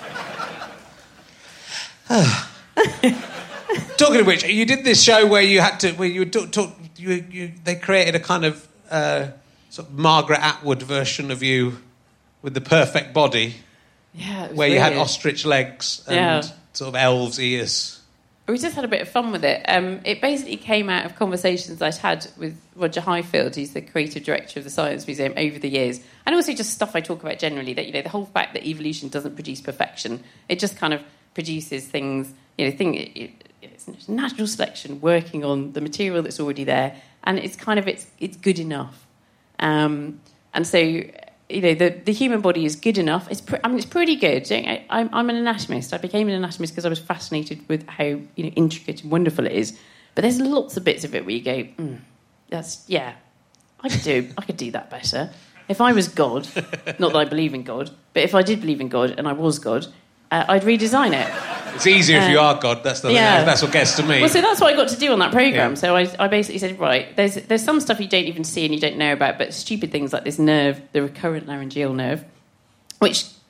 Talking of which, you did this show where you had to they created a kind of sort of Margaret Atwood version of you with the perfect body. Yeah, it was where you weird. had ostrich legs and sort of elves' ears. We just had a bit of fun with it. It basically came out of conversations I'd had with Roger Highfield, who's the creative director of the Science Museum, over the years, and also just stuff I talk about generally. That the whole fact that evolution doesn't produce perfection; it just kind of produces things. It's natural selection working on the material that's already there, and it's kind of it's good enough. And so, the human body is good enough. It's pretty good. I'm an anatomist. I became an anatomist because I was fascinated with how intricate and wonderful it is. But there's lots of bits of it where you go, I could do that better. If I was God, not that I believe in God, but if I did believe in God and I was God, I'd redesign it. It's easier if you are God. That's the thing. That's what gets to me. Well, so that's what I got to do on that programme. Yeah. So I basically said, right, there's some stuff you don't even see and you don't know about, but stupid things like this nerve, the recurrent laryngeal nerve, which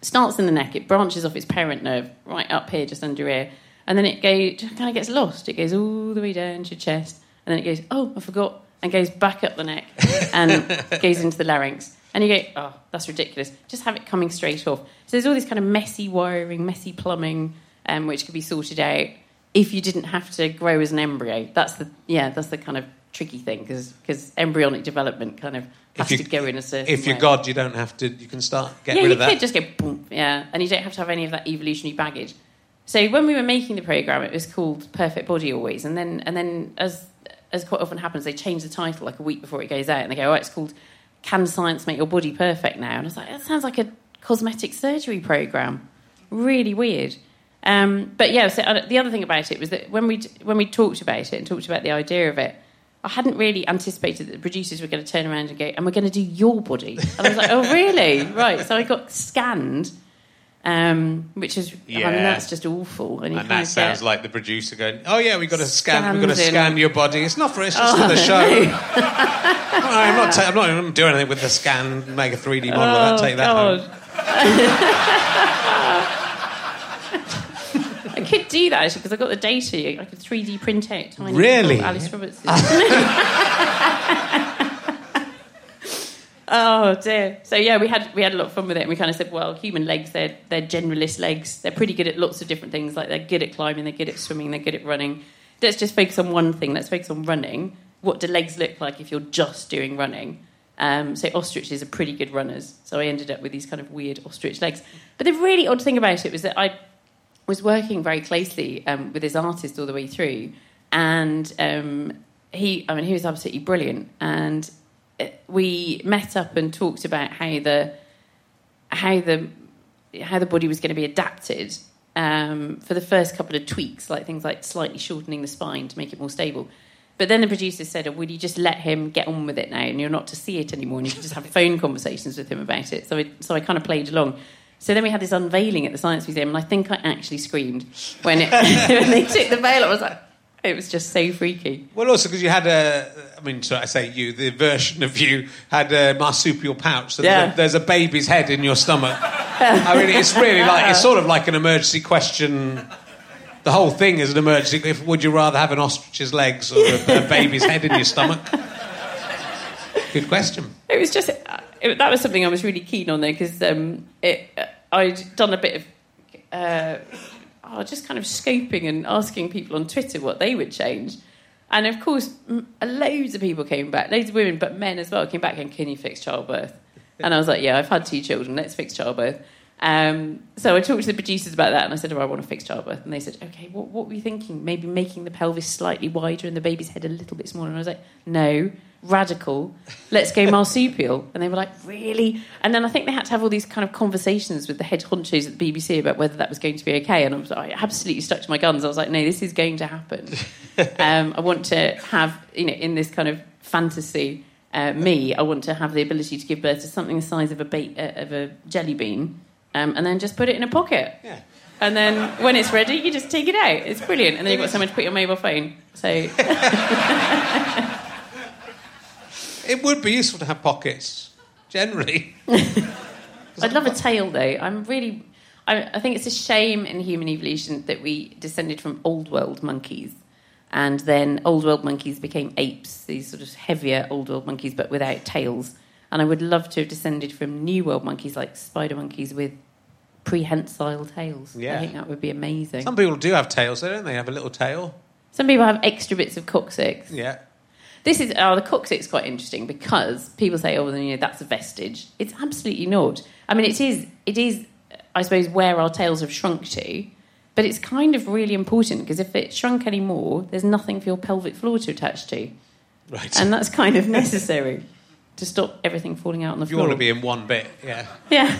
starts in the neck, it branches off its parent nerve right up here, just under your ear, and then it kind of gets lost. It goes all the way down to your chest, and then it goes, oh, I forgot, and goes back up the neck and goes into the larynx. And you go, oh, that's ridiculous. Just have it coming straight off. So there's all this kind of messy wiring, messy plumbing, which could be sorted out if you didn't have to grow as an embryo. That's the kind of tricky thing, because embryonic development kind of has to go in a certain way. If you're God, you don't have to. You can get rid of that. Yeah, you could just go boom, and you don't have to have any of that evolutionary baggage. So when we were making the programme, it was called Perfect Body always, and then as quite often happens, they change the title like a week before it goes out, and they go, oh, it's called Can Science Make Your Body Perfect Now? And I was like, that sounds like a cosmetic surgery programme. Really weird. But yeah, so the other thing about it was that when we talked about it and talked about the idea of it, I hadn't really anticipated that the producers were going to turn around and go, and we're going to do your body. And I was like, oh, really? Right. So I got scanned, which is, I mean, that's just awful. And that sounds like the producer going, oh, yeah, we've got to scan your body. It's not for us, it's just for the show. No. I'm not doing anything with the scan, make a 3D model of that, take that home. I could do that, actually, because I got the data. I could 3D print out tiny really? Alice Roberts. Oh, dear. So, yeah, we had a lot of fun with it, and we kind of said, well, human legs, they're generalist legs. They're pretty good at lots of different things. Like, they're good at climbing, they're good at swimming, they're good at running. Let's just focus on one thing. Let's focus on running. What do legs look like if you're just doing running? So ostriches are pretty good runners. So I ended up with these kind of weird ostrich legs. But the really odd thing about it was that I was working very closely with this artist all the way through, and he was absolutely brilliant. And we met up and talked about how the body was going to be adapted for the first couple of tweaks, like things like slightly shortening the spine to make it more stable. But then the producers said, oh, would you just let him get on with it now, and you're not to see it anymore, and you can just have phone conversations with him about it. So I kind of played along. So then we had this unveiling at the Science Museum, and I think I actually screamed when they took the veil off. I was like, it was just so freaky. Well, also because you had the version of you had a marsupial pouch. So there's a baby's head in your stomach. I mean, it's really it's sort of like an emergency question. The whole thing is an emergency. Would you rather have an ostrich's legs or a baby's head in your stomach? Good question. It was just... that was something I was really keen on, though, because I'd done a bit of just kind of scoping and asking people on Twitter what they would change. And, of course, loads of people came back, loads of women, but men as well, came back and, can you fix childbirth? And I was like, yeah, I've had 2 children, let's fix childbirth. So I talked to the producers about that, and I said, I want to fix childbirth. And they said, okay, what were you thinking? Maybe making the pelvis slightly wider and the baby's head a little bit smaller? And I was like, no, radical, let's go marsupial. And they were like, really? And then I think they had to have all these kind of conversations with the head honchos at the BBC about whether that was going to be okay. And I absolutely stuck to my guns. I was like, no, this is going to happen. I want to have, in this kind of fantasy, I want to have the ability to give birth to something the size of a jelly bean. And then just put it in a pocket. Yeah. And then when it's ready, you just take it out. It's brilliant. And then you've got somewhere to put your mobile phone. So it would be useful to have pockets, generally. I'd love a tail, though. I think it's a shame in human evolution that we descended from old world monkeys. And then old world monkeys became apes, these sort of heavier old world monkeys, but without tails. And I would love to have descended from New World monkeys, like spider monkeys with prehensile tails. Yeah. I think that would be amazing. Some people do have tails, don't they? Have a little tail. Some people have extra bits of coccyx. Yeah. The coccyx is quite interesting because people say, that's a vestige. It's absolutely not. I mean, it is, I suppose, where our tails have shrunk to, but it's kind of really important because if it shrunk any more, there's nothing for your pelvic floor to attach to. Right. And that's kind of necessary. To stop everything falling out on the floor. You want to be in one bit, yeah. Yeah.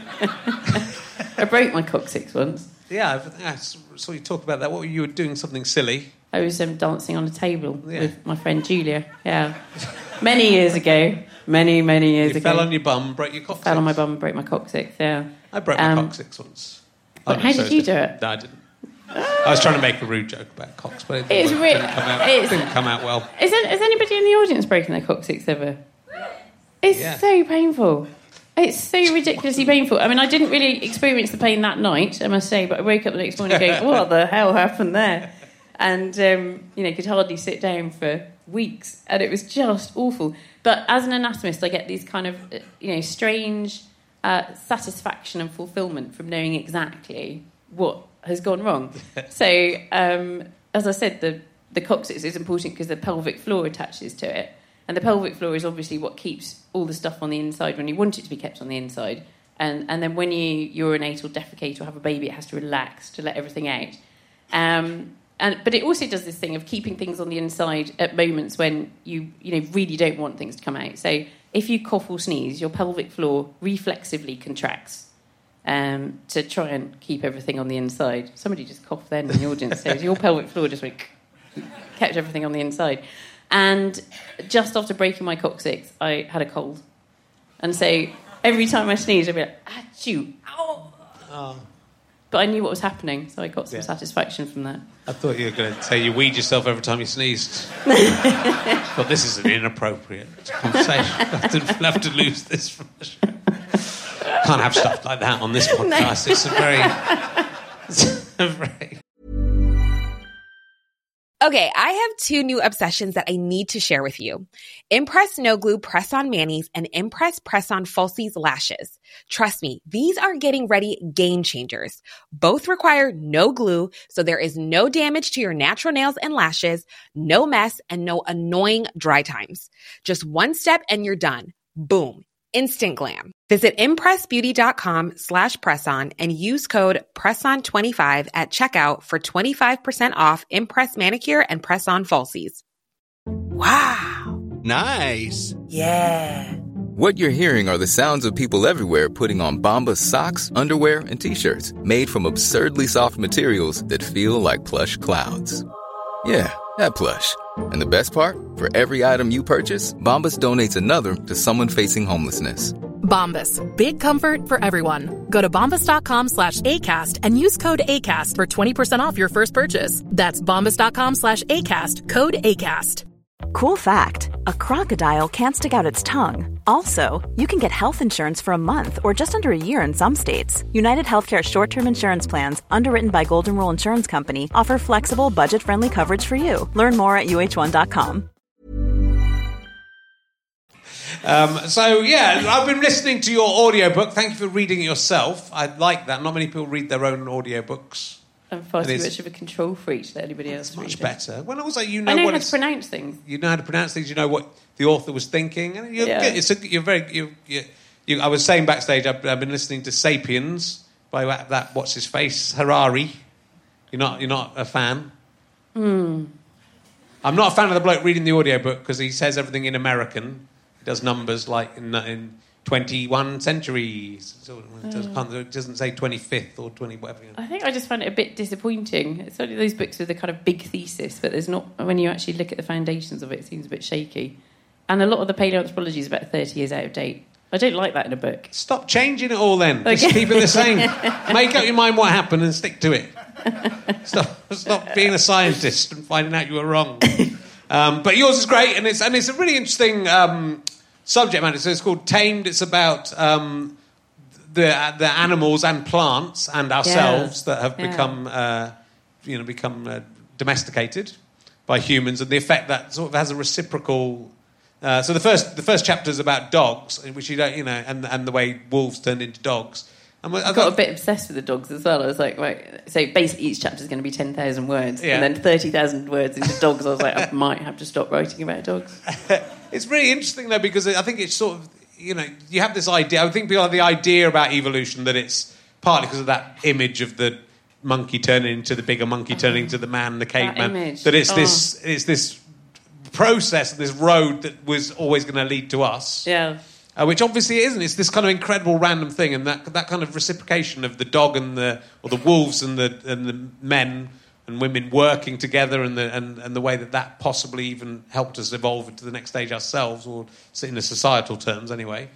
I broke my coccyx once. Yeah, I saw you talk about that. What were you doing? Something silly? I was dancing on a table with my friend Julia. Yeah. Many years ago. Many years ago. You fell on your bum, broke your coccyx? Fell on my bum and broke my coccyx, yeah. I broke my coccyx once. How did you do it? No, I didn't. I was trying to make a rude joke about cocks, but it didn't come out well. Has anybody in the audience broken their coccyx ever? It's so painful. It's so ridiculously painful. I mean, I didn't really experience the pain that night, I must say, but I woke up the next morning going, what the hell happened there? And, could hardly sit down for weeks, and it was just awful. But as an anatomist, I get these kind of, strange satisfaction and fulfilment from knowing exactly what has gone wrong. So, as I said, the coccyx is important because the pelvic floor attaches to it. And the pelvic floor is obviously what keeps all the stuff on the inside when you want it to be kept on the inside. And then when you urinate or defecate or have a baby, it has to relax to let everything out. But it also does this thing of keeping things on the inside at moments when you really don't want things to come out. So if you cough or sneeze, your pelvic floor reflexively contracts to try and keep everything on the inside. Somebody just coughed then in the audience. So your pelvic floor just kept everything on the inside. And just after breaking my coccyx, I had a cold. And so every time I sneezed, I'd be like, achoo, ow. Oh. But I knew what was happening, so I got some satisfaction from that. I thought you were going to say you weed yourself every time you sneezed. But this is an inappropriate conversation. We'll have to lose this from the show. Can't have stuff like that on this podcast. No. It's a very... Okay, I have 2 new obsessions that I need to share with you. Impress No Glue Press-On Manis and Impress Press-On Falsies Lashes. Trust me, these are getting ready game changers. Both require no glue, so there is no damage to your natural nails and lashes, no mess, and no annoying dry times. Just one step and you're done. Boom. Instant glam. Visit impressbeauty.com/presson and use code PRESSON25 at checkout for 25% off Impress Manicure and Press-On Falsies. Wow. Nice. Yeah. What you're hearing are the sounds of people everywhere putting on Bombas socks, underwear, and T-shirts made from absurdly soft materials that feel like plush clouds. Yeah, that plush. And the best part? For every item you purchase, Bombas donates another to someone facing homelessness. Bombas. Big comfort for everyone. Go to bombas.com/ACAST and use code ACAST for 20% off your first purchase. That's bombas.com/ACAST. Code ACAST. Cool fact, a crocodile can't stick out its tongue. Also, you can get health insurance for a month or just under a year in some states. United Healthcare short-term insurance plans, underwritten by Golden Rule Insurance Company, offer flexible, budget-friendly coverage for you. Learn more at UH1.com. I've been listening to your audiobook. Thank you for reading it yourself. I like that. Not many people read their own audiobooks. I'm far too much of a control freak to let anybody else read it. Much better. Well, also, I know how to pronounce things. You know how to pronounce things. You know what the author was thinking. And I was saying backstage, I've been listening to *Sapiens* by that what's his face Harari. You're not a fan. I'm not a fan of the bloke reading the audiobook because he says everything in American. He does numbers like in 21 centuries. So it doesn't say 25th or 20 whatever. I think I just find it a bit disappointing. It's only those books with a kind of big thesis, but there's not, when you actually look at the foundations of it, it seems a bit shaky. And a lot of the paleoanthropology is about 30 years out of date. I don't like that in a book. Stop changing it all then. Okay. Just keep it the same. Make up your mind what happened and stick to it. Stop being a scientist and finding out you were wrong. But yours is great, and it's a really interesting subject matter. So it's called Tamed. It's about the animals and plants and ourselves that have become domesticated by humans, and the effect that sort of has a reciprocal. So the first chapter is about dogs, in which and the way wolves turned into dogs. And I got a bit obsessed with the dogs as well. I was like, right, so basically each chapter is going to be 10,000 words, and then 30,000 words into dogs. I was like, I might have to stop writing about dogs. It's really interesting though, because I think it's sort of, you have this idea. I think people have the idea about evolution that it's partly because of that image of the monkey turning into the bigger monkey, turning into the man, the caveman. That it's this process, this road that was always going to lead to us. Yeah. Which obviously it isn't. It's this kind of incredible random thing, and that kind of reciprocation of the dog and the wolves and the men and women working together, and the way that possibly even helped us evolve into the next stage ourselves, or in the societal terms anyway.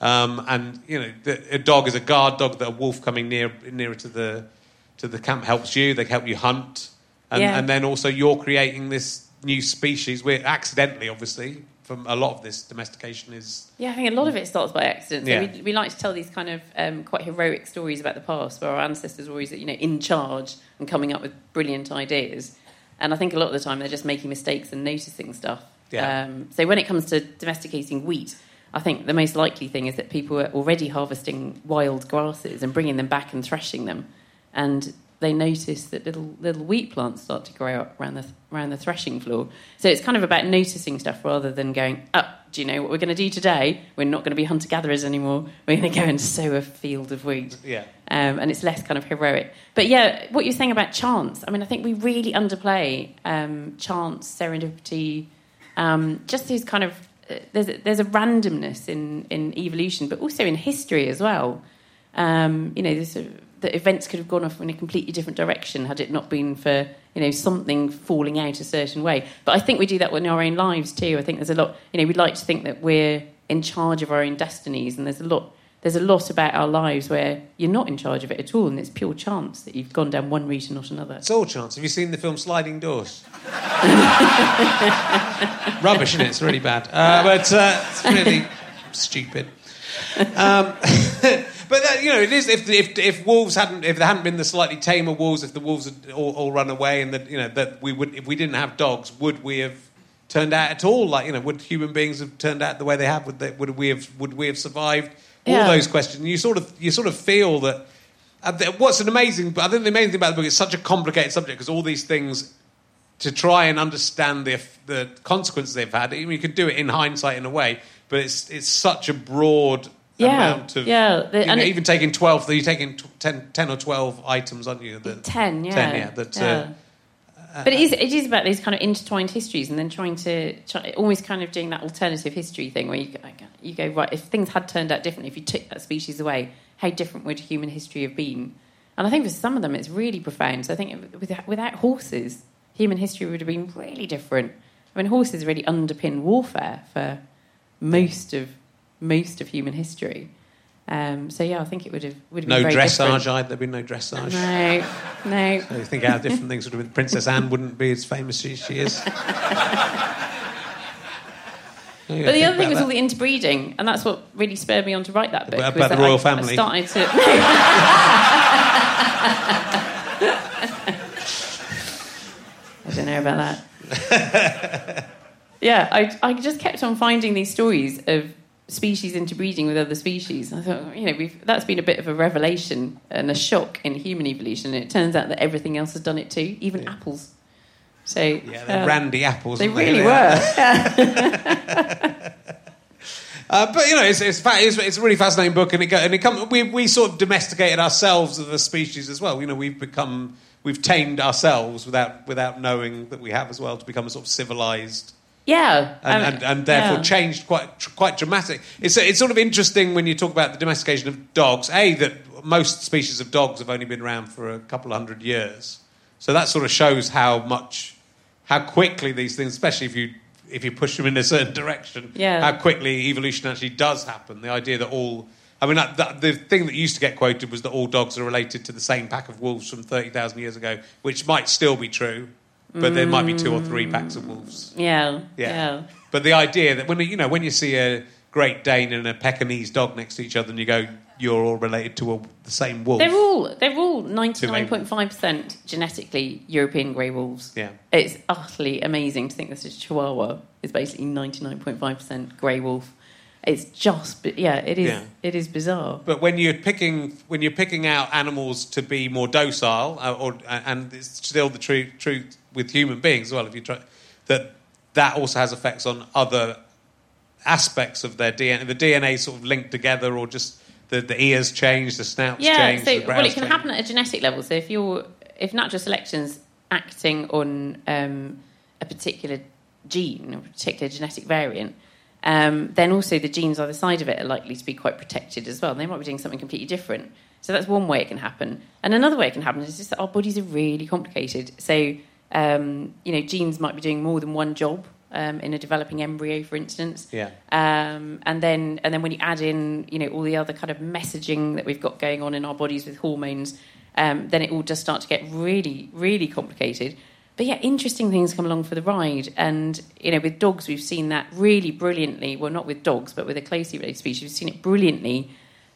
A dog is a guard dog. That a wolf coming nearer to the camp helps you. They help you hunt, and then also you're creating this new species. We're accidentally, obviously, from a lot of this domestication is... Yeah, I think a lot of it starts by accident. So Yeah. we like to tell these kind of quite heroic stories about the past, where our ancestors were always, in charge and coming up with brilliant ideas. And I think a lot of the time they're just making mistakes and noticing stuff. Yeah. So when it comes to domesticating wheat, I think the most likely thing is that people are already harvesting wild grasses and bringing them back and threshing them, and they notice that little wheat plants start to grow up around the threshing floor. So it's kind of about noticing stuff rather than going, do you know what we're going to do today? We're not going to be hunter-gatherers anymore. We're going to go and sow a field of wheat. Yeah. And it's less kind of heroic. But yeah, what you're saying about chance, I mean, I think we really underplay chance, serendipity, just these kind of... There's a randomness in evolution, but also in history as well. The events could have gone off in a completely different direction had it not been for something falling out a certain way. But I think we do that in our own lives too. I think there's a lot. We'd like to think that we're in charge of our own destinies, and there's a lot about our lives where you're not in charge of it at all, and it's pure chance that you've gone down one route and not another. It's all chance. Have you seen the film Sliding Doors? Rubbish, isn't it? It's really bad. But it's really stupid. But it is. If wolves if there hadn't been the slightly tamer wolves, if the wolves had all run away, and that we would, if we didn't have dogs, would we have turned out at all? Would human beings have turned out the way they have? Would we have survived? Yeah. All those questions. You sort of feel that. What's an amazing? I think the amazing thing about the book, it's such a complicated subject because all these things, to try and understand the consequences they've had. I mean, you could do it in hindsight in a way, but it's such a broad amount of... Yeah. Even taking 12... You're taking 10 or 12 items, aren't you? 10, yeah. 10, yeah. But it is about these kind of intertwined histories, and then almost kind of doing that alternative history thing where you go, right, if things had turned out differently, if you took that species away, how different would human history have been? And I think for some of them it's really profound. So I think without horses, human history would have been really different. I mean, horses really underpin warfare for most of human history. So yeah, I think it would have been no very dressage. different. There'd been no dressage. No. So you think how different things would have been. Princess Anne wouldn't be as famous as she is. But the other thing was all the interbreeding, and that's what really spurred me on to write that book. About the royal family. I started to... I don't know about that. Yeah, I just kept on finding these stories of species interbreeding with other species. I thought, that's been a bit of a revelation and a shock in human evolution, and it turns out that everything else has done it too, even apples. So they're randy apples. They really were. But it's a really fascinating book, and we sort of domesticated ourselves as a species as well. We've tamed ourselves without knowing that we have as well, to become a sort of civilized. Yeah, and therefore changed quite dramatic. It's sort of interesting when you talk about the domestication of dogs. That most species of dogs have only been around for a couple of hundred years, so that sort of shows how quickly these things, especially if you push them in a certain direction, how quickly evolution actually does happen. The idea that the thing that used to get quoted was that all dogs are related to the same pack of wolves from 30,000 years ago, which might still be true. But there might be 2 or 3 packs of wolves. Yeah. But the idea that when you see a Great Dane and a Pekingese dog next to each other, and you go, you're all related to the same wolf. They're all 99.5% genetically European grey wolves. Yeah. It's utterly amazing to think that a Chihuahua is basically 99.5% grey wolf. It's just, it is bizarre. But when you're picking out animals to be more docile, and it's still the truth with human beings as well, if you try, that also has effects on other aspects of their DNA. The DNA sort of linked together, or just the ears change, the snouts change. So, the brows it can change. happen at a genetic level. So if natural selection's acting on a particular gene, or a particular genetic variant, then also the genes either side of it are likely to be quite protected as well. They might be doing something completely different. So that's one way it can happen. And another way it can happen is just that our bodies are really complicated. So, genes might be doing more than one job in a developing embryo, for instance. Yeah. And then when you add in, all the other kind of messaging that we've got going on in our bodies with hormones, then it will just start to get really, really complicated. interesting things come along for the ride. And, with dogs, we've seen that really brilliantly. Well, not with dogs, but with a closely related species. We've seen it brilliantly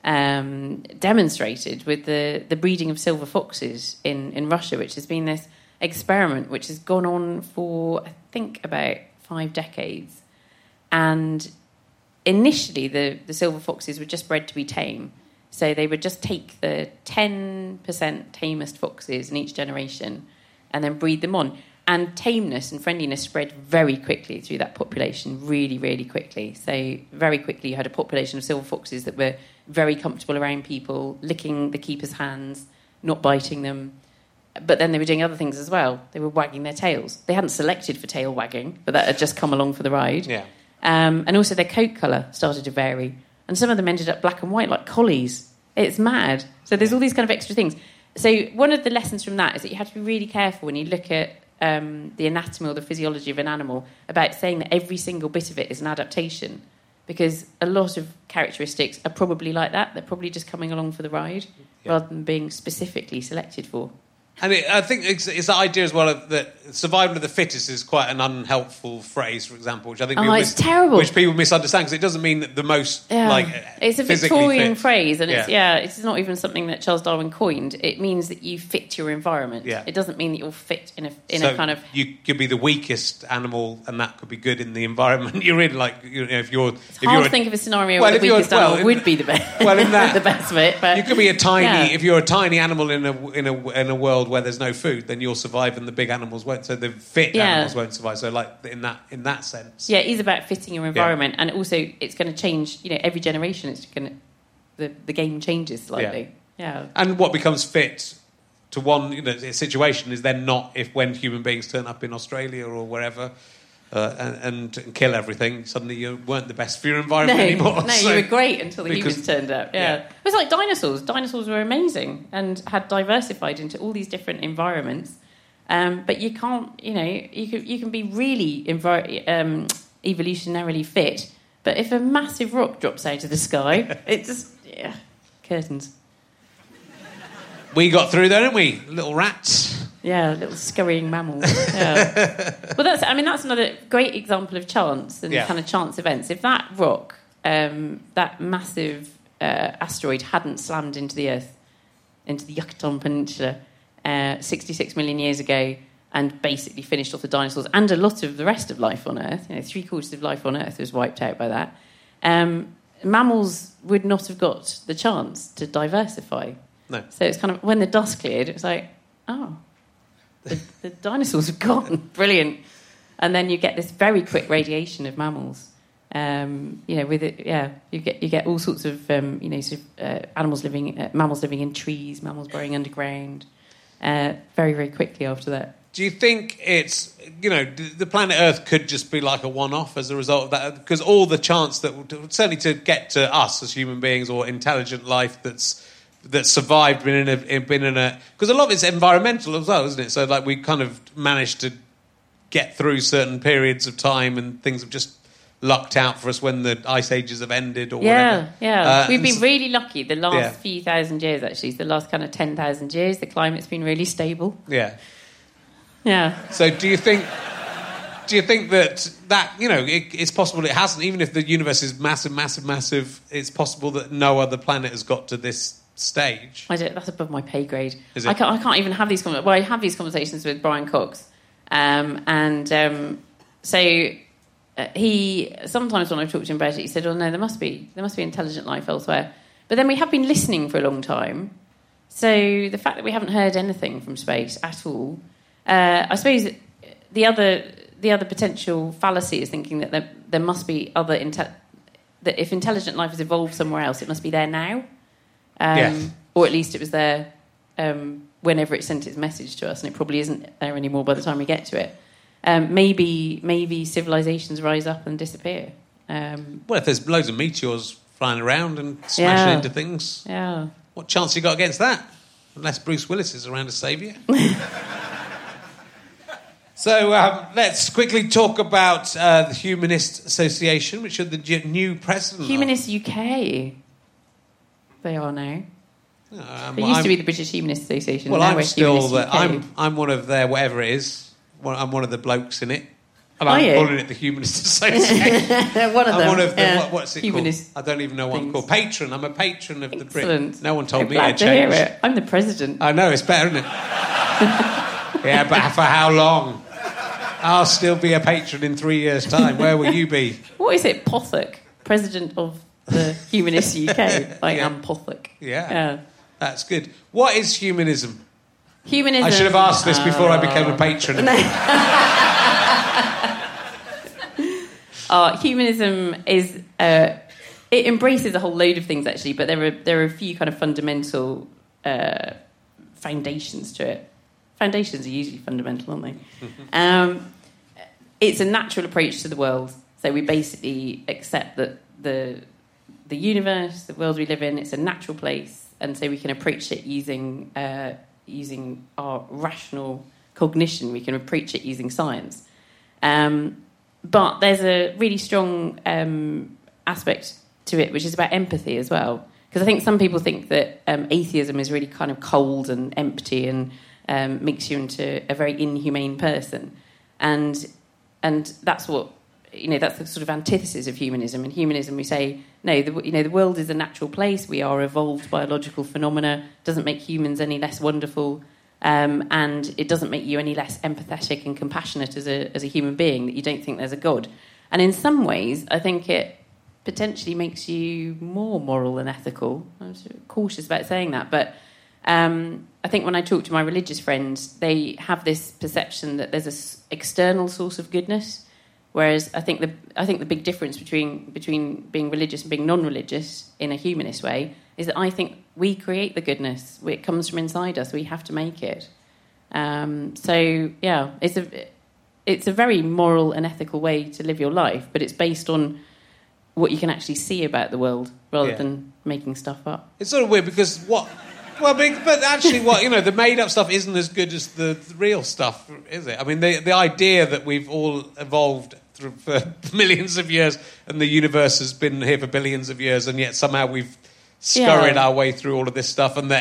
demonstrated with the breeding of silver foxes in Russia, which has been this experiment which has gone on for, I think, about 5 decades. And initially, the silver foxes were just bred to be tame. So they would just take the 10% tamest foxes in each generation and then breed them on. And tameness and friendliness spread very quickly through that population, really, really quickly. So very quickly you had a population of silver foxes that were very comfortable around people, licking the keeper's hands, not biting them. But then they were doing other things as well. They were wagging their tails. They hadn't selected for tail wagging, but that had just come along for the ride. Yeah. And also their coat colour started to vary. And some of them ended up black and white, like collies. It's mad. So there's all these kind of extra things. So one of the lessons from that is that you have to be really careful when you look at the anatomy or the physiology of an animal about saying that every single bit of it is an adaptation, because a lot of characteristics are probably like that. They're probably just coming along for the ride rather than being specifically selected for. And I think it's the idea as well of that survival of the fittest is quite an unhelpful phrase, for example, which I think it's terrible. Which people misunderstand, because it doesn't mean that the most it's a Victorian phrase, and it's not even something that Charles Darwin coined. It means that you fit your environment. Yeah. It doesn't mean that you're fit in a kind of. You could be the weakest animal, and that could be good in the environment you're in. Like if you're to think of a scenario where the weakest animal would be the best. Well, in that, the best bit, but you could be a tiny. If you're a tiny animal in a world where there's no food, then you'll survive, and the big animals won't. So the fit animals won't survive. So, like in that sense, it is about fitting your environment, and also it's going to change. Every generation, it's going to the game changes slightly. Yeah. And what becomes fit to one situation is then not when human beings turn up in Australia or wherever. And kill everything. Suddenly you weren't the best for your environment anymore. No, you were great until the humans turned up. Yeah. It was like dinosaurs. Dinosaurs were amazing and had diversified into all these different environments. But you can't, you can be really evolutionarily fit. But if a massive rock drops out of the sky, it just, curtains. We got through there, didn't we? Little rats. Yeah, little scurrying mammals. Yeah. Well, that's another great example of chance and kind of chance events. If that rock, that massive asteroid hadn't slammed into the Earth, into the Yucatan Peninsula 66 million years ago and basically finished off the dinosaurs and a lot of the rest of life on Earth, 3/4 of life on Earth was wiped out by that, mammals would not have got the chance to diversify. No. So it's kind of, when the dust cleared, it was like, the dinosaurs have gone. Brilliant. And then you get this very quick radiation of mammals. With it, you get all sorts of, mammals living in trees, mammals burrowing underground, very, very quickly after that. Do you think it's, the planet Earth could just be like a one-off as a result of that? Because all the chance that, certainly to get to us as human beings or intelligent life that's survived, been in a because a lot of it's environmental as well, isn't it? So like we kind of managed to get through certain periods of time, and things have just lucked out for us when the ice ages have ended or whatever. Yeah. We've been really lucky the last few thousand years. Actually, the last kind of 10,000 years, the climate's been really stable. Yeah. So do you think that it's possible it hasn't, even if the universe is massive, it's possible that no other planet has got to this stage? That's above my pay grade. Is it? I can't even have these conversations. Well, I have these conversations with Brian Cox, so he sometimes, when I talk to him about it, he said, "Oh no, there must be intelligent life elsewhere." But then we have been listening for a long time, so the fact that we haven't heard anything from space at all, I suppose the other potential fallacy is thinking that there must be other that if intelligent life has evolved somewhere else, it must be there now. Or at least it was there whenever it sent its message to us, and it probably isn't there anymore by the time we get to it. Maybe civilizations rise up and disappear. Well, if there's loads of meteors flying around and smashing into things, what chance you got against that? Unless Bruce Willis is around to save you. So let's quickly talk about the Humanist Association, which are the new president. Humanist UK. They are now. They used to be the British Humanist Association. Well, now I'm still UK. I'm one of their whatever it is. I'm one of the blokes in it. And Are I'm you? calling it the Humanist Association. One of them. I'm one of the, yeah. what's it Humanist called? I don't even know what I'm called. Patron. I'm a patron of the Brit. Excellent. No one told I'm me glad to to change. hear it. I'm the president. I know, it's better, isn't it? Yeah, but for how long? I'll still be a patron in 3 years' time. Where will you be? What is it? Pothok, president of the Humanist UK. I am Pothok. Yeah. That's good. What is humanism? Humanism. I should have asked this before I became a patron. Humanism is it embraces a whole load of things actually, but there are a few kind of fundamental foundations to it. Foundations are usually fundamental, aren't they? It's a natural approach to the world. So we basically accept that the universe, the world we live in, it's a natural place, and so we can approach it using our rational cognition. We can approach it using science. But there's a really strong aspect to it, which is about empathy as well. Because I think some people think that atheism is really kind of cold and empty and makes you into a very inhumane person. And that's what, that's the sort of antithesis of humanism. In humanism, we say, no, the world is a natural place. We are evolved biological phenomena. It doesn't make humans any less wonderful. And it doesn't make you any less empathetic and compassionate as a human being, that you don't think there's a God. And in some ways, I think it potentially makes you more moral and ethical. I'm cautious about saying that, but I think when I talk to my religious friends, they have this perception that there's an external source of goodness, whereas I think the big difference between being religious and being non-religious in a humanist way is that I think we create the goodness. It comes from inside us. We have to make it. So yeah, it's a very moral and ethical way to live your life, but it's based on what you can actually see about the world rather than making stuff up. It's sort of weird because but actually the made-up stuff isn't as good as the real stuff, is it? I mean, the idea that we've all evolved for millions of years and the universe has been here for billions of years, and yet somehow we've scurried our way through all of this stuff, and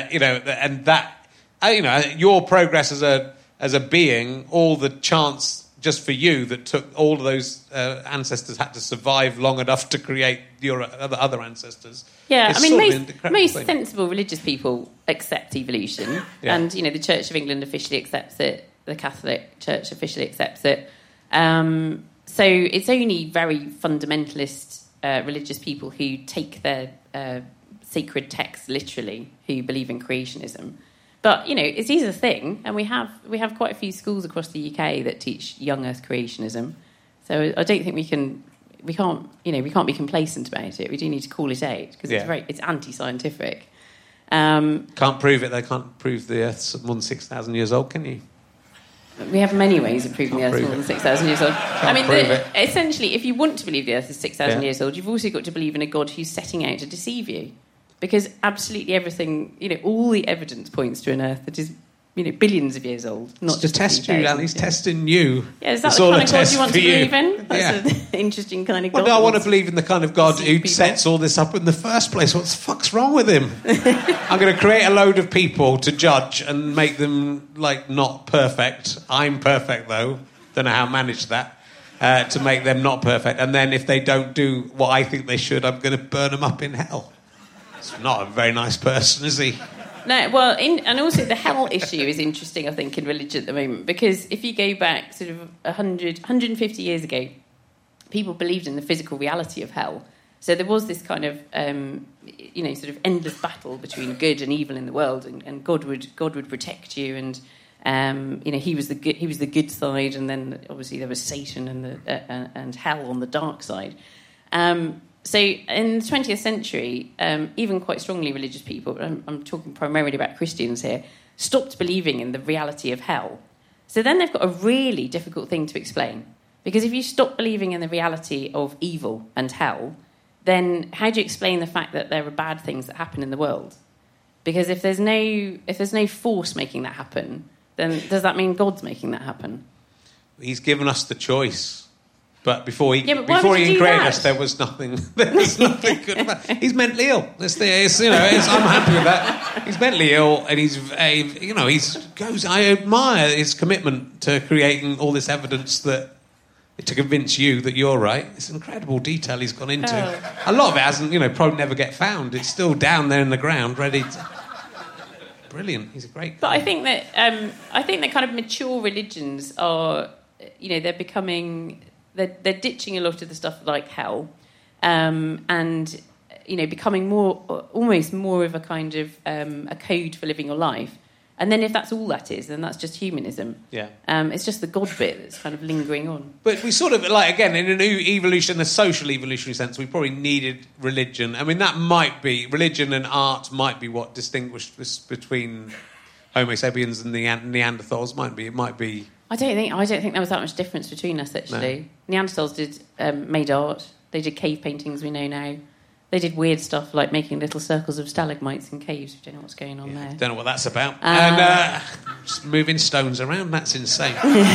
your progress as a being, all the chance just for you that took all of those ancestors had to survive long enough to create your other ancestors. Yeah, I mean, most sensible religious people accept evolution, and the Church of England officially accepts it, the Catholic Church officially accepts it. So it's only very fundamentalist religious people who take their sacred texts literally, who believe in creationism. But it is a thing, and we have quite a few schools across the UK that teach young Earth creationism. So I don't think we can't be complacent about it. We do need to call it out because it's anti-scientific. Can't prove it. They can't prove the Earth's more than 6,000 years old, can you? We have many ways of proving the Earth's more than 6,000 years old. Essentially, if you want to believe the Earth is 6,000 years old, you've also got to believe in a God who's setting out to deceive you. Because absolutely everything, all the evidence points to an Earth that is, billions of years old. Not just to test you, and he's testing you. Yeah, is that the kind of God you want to believe in? That's an interesting kind of God. Well, no, I want to believe in the kind of God who sets all this up in the first place. What the fuck's wrong with him? I'm going to create a load of people to judge and make them, not perfect. I'm perfect, though. Don't know how I managed that. To make them not perfect. And then if they don't do what I think they should, I'm going to burn them up in hell. He's not a very nice person, is he? No, well, and also the hell issue is interesting, I think, in religion at the moment, because if you go back sort of 150 years ago, people believed in the physical reality of hell. So there was this kind of, sort of endless battle between good and evil in the world, and God would protect you, and he was the good side, and then obviously there was Satan and hell on the dark side. So in the 20th century, even quite strongly religious people, I'm talking primarily about Christians here, stopped believing in the reality of hell. So then they've got a really difficult thing to explain. Because if you stop believing in the reality of evil and hell, then how do you explain the fact that there are bad things that happen in the world? Because if there's no force making that happen, then does that mean God's making that happen? He's given us the choice. But before he but why before would he you do created that? us, there was nothing. There was nothing good about. He's mentally ill. I'm happy with that. He's mentally ill, and I admire his commitment to creating all this evidence to convince you that you're right. It's incredible detail he's gone into. A lot of it hasn't, probably never get found. It's still down there in the ground, ready to... Brilliant. He's a great guy. But I think that kind of mature religions are, they're becoming... They're ditching a lot of the stuff like hell, and becoming almost more of a kind of a code for living your life. And then if that's all that is, then that's just humanism. Yeah. It's just the God bit that's kind of lingering on. But we sort of, again, in an evolution, the social evolutionary sense, we probably needed religion. I mean, that might be, religion and art might be what distinguished this between Homo sapiens and the Neanderthals, might be. It might be... I don't think there was that much difference between us, actually. No. Neanderthals made art. They did cave paintings, we know now. They did weird stuff like making little circles of stalagmites in caves. We don't know what's going on there. Don't know what that's about. And just moving stones around, that's insane.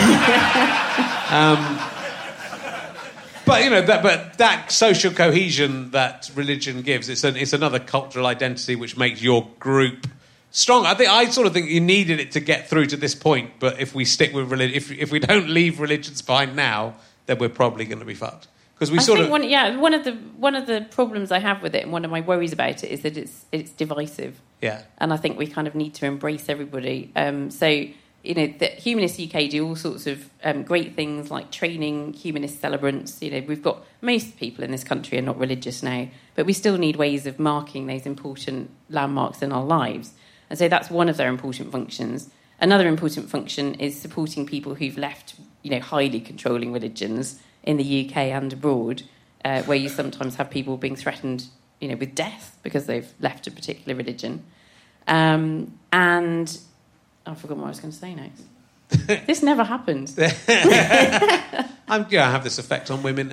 But that social cohesion that religion gives, it's another cultural identity which makes your group strong. I sort of think you needed it to get through to this point, but if we stick with religion, if we don't leave religions behind now, then we're probably going to be fucked. Because one of the problems I have with it, and one of my worries about it, is that it's divisive. Yeah. And I think we kind of need to embrace everybody. The Humanist UK do all sorts of great things like training humanist celebrants. We've got most people in this country are not religious now, but we still need ways of marking those important landmarks in our lives. And so that's one of their important functions. Another important function is supporting people who've left, highly controlling religions in the UK and abroad, where you sometimes have people being threatened, with death because they've left a particular religion. And I forgot what I was going to say next. This never happened. I have this effect on women.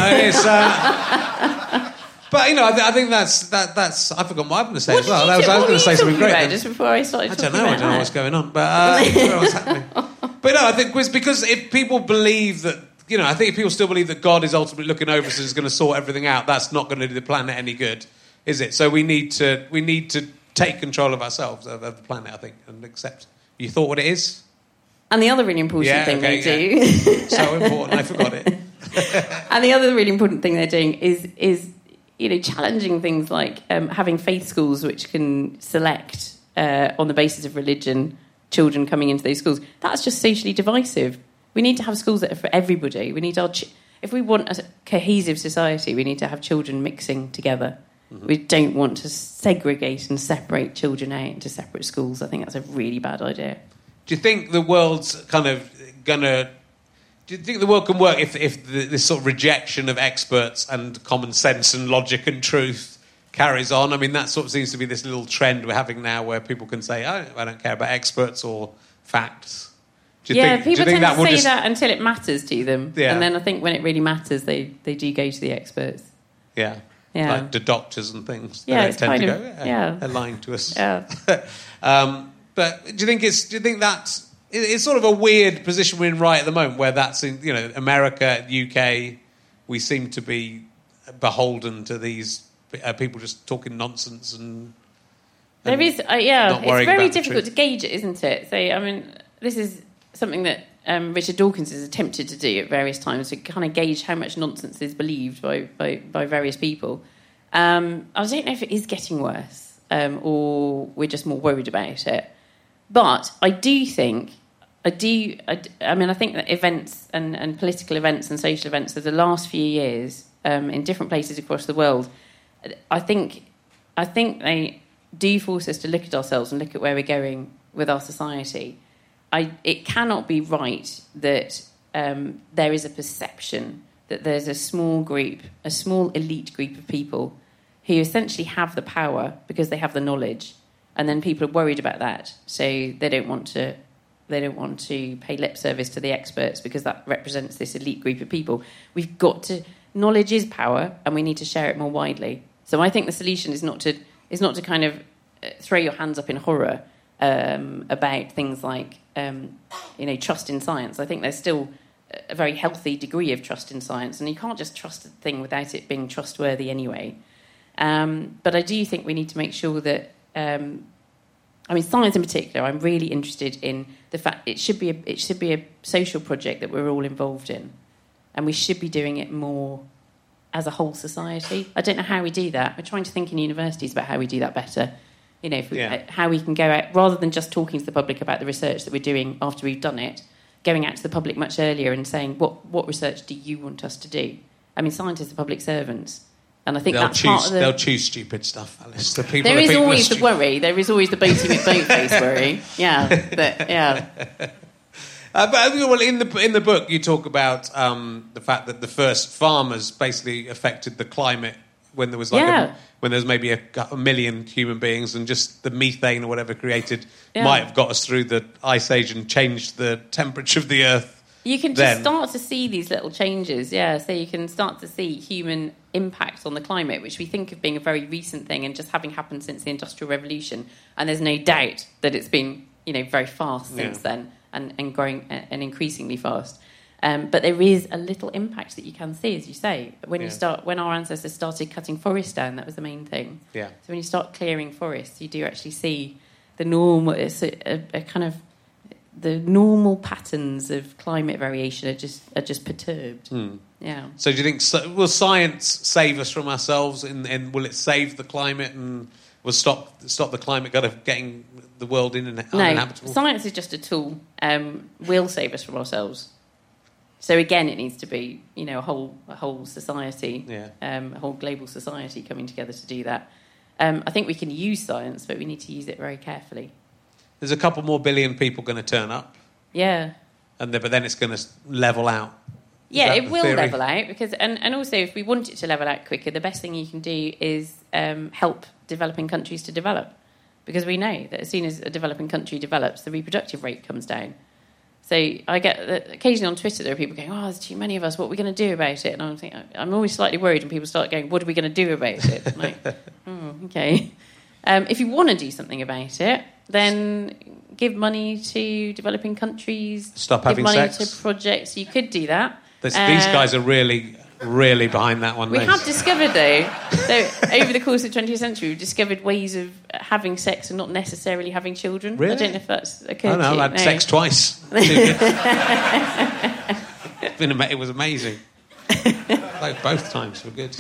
But I think that's. I forgot what I'm going to say as well. I was going to say something great. Just before I started. I don't know what's going on, but what's happening. But no, I think because if people believe that. I think if people still believe that God is ultimately looking over us and is going to sort everything out, that's not going to do the planet any good, is it? So we need to take control of ourselves, of the planet, I think, and accept. You thought what it is? And the other really important thing they do... So important, I forgot it. And the other really important thing they're doing is challenging things like having faith schools which can select, on the basis of religion, children coming into those schools. That's just socially divisive. We need to have schools that are for everybody. We need if we want a cohesive society, we need to have children mixing together. Mm-hmm. We don't want to segregate and separate children out into separate schools. I think that's a really bad idea. Do you think the world's kind of gonna? Do you think the world can work if this sort of rejection of experts and common sense and logic and truth carries on? I mean, that sort of seems to be this little trend we're having now, where people can say, "I don't care about experts or facts." People tend to say that until it matters to them. Yeah. And then I think when it really matters, they do go to the experts. Yeah. Yeah. Like the doctors and things. Yeah, it's tend to kind go, of, yeah. They're lying to us. Yeah. But do you think that's... It's sort of a weird position we're in right at the moment, where that's in, America, UK, we seem to be beholden to these people just talking nonsense and there is, it's very difficult to gauge it, isn't it? So, I mean, this is something that Richard Dawkins has attempted to do at various times to kind of gauge how much nonsense is believed by various people. I don't know if it is getting worse or we're just more worried about it. But I think that events and political events and social events of the last few years in different places across the world, I think they do force us to look at ourselves and look at where we're going with our society. It cannot be right that there is a perception that there's a small elite group of people who essentially have the power because they have the knowledge, and then people are worried about that, so they don't want to pay lip service to the experts because that represents this elite group of people. Knowledge is power, and we need to share it more widely. So I think the solution is not to kind of throw your hands up in horror about things like trust in science. I think there's still a very healthy degree of trust in science, and you can't just trust a thing without it being trustworthy anyway. But I do think we need to make sure that, science in particular, I'm really interested in the fact it should be a social project that we're all involved in, and we should be doing it more as a whole society. I don't know how we do that. We're trying to think in universities about how we do that better. You know, how we can go out, rather than just talking to the public about the research that we're doing after we've done it, going out to the public much earlier and saying, what research do you want us to do? I mean, scientists are public servants. And I think they'll choose stupid stuff, Alice. There is always the worry. There is always the Beatty McBoatface worry. Yeah. Well, in the book, you talk about the fact that the first farmers basically affected the climate when there was when there was maybe a million human beings, and just the methane or whatever created might have got us through the ice age and changed the temperature of the earth. You can just start to see these little changes, so you can start to see human impact on the climate, which we think of being a very recent thing and just having happened since the Industrial Revolution. And there's no doubt that it's been, very fast since then and growing and increasingly fast. But there is a little impact that you can see, as you say. When our ancestors started cutting forests down, that was the main thing. Yeah. So when you start clearing forests, you do actually see the normal. It's a kind of the normal patterns of climate variation are just perturbed. Yeah. So do you think will science save us from ourselves? And will it save the climate and will stop the climate kind of getting the world uninhabitable? No, science is just a tool. Will save us from ourselves. So again, it needs to be, a whole society, a whole global society coming together to do that. I think we can use science, but we need to use it very carefully. There's a couple more billion people going to turn up. Yeah. But then it's going to level out. Yeah, it will level out because, and also if we want it to level out quicker, the best thing you can do is help developing countries to develop, because we know that as soon as a developing country develops, the reproductive rate comes down. So I get that occasionally on Twitter there are people going, there's too many of us, what are we going to do about it? And I'm always slightly worried when people start going, what are we going to do about it? I'm like, okay. If you want to do something about it, then give money to developing countries. Stop having sex. Give money to projects. You could do that. These guys are really, really behind that one. We have discovered, though, over the course of the 20th century, we've discovered ways of having sex and not necessarly having children. Really? I don't know if that's occurred to you. I've had sex twice. It was amazing. Both times were good.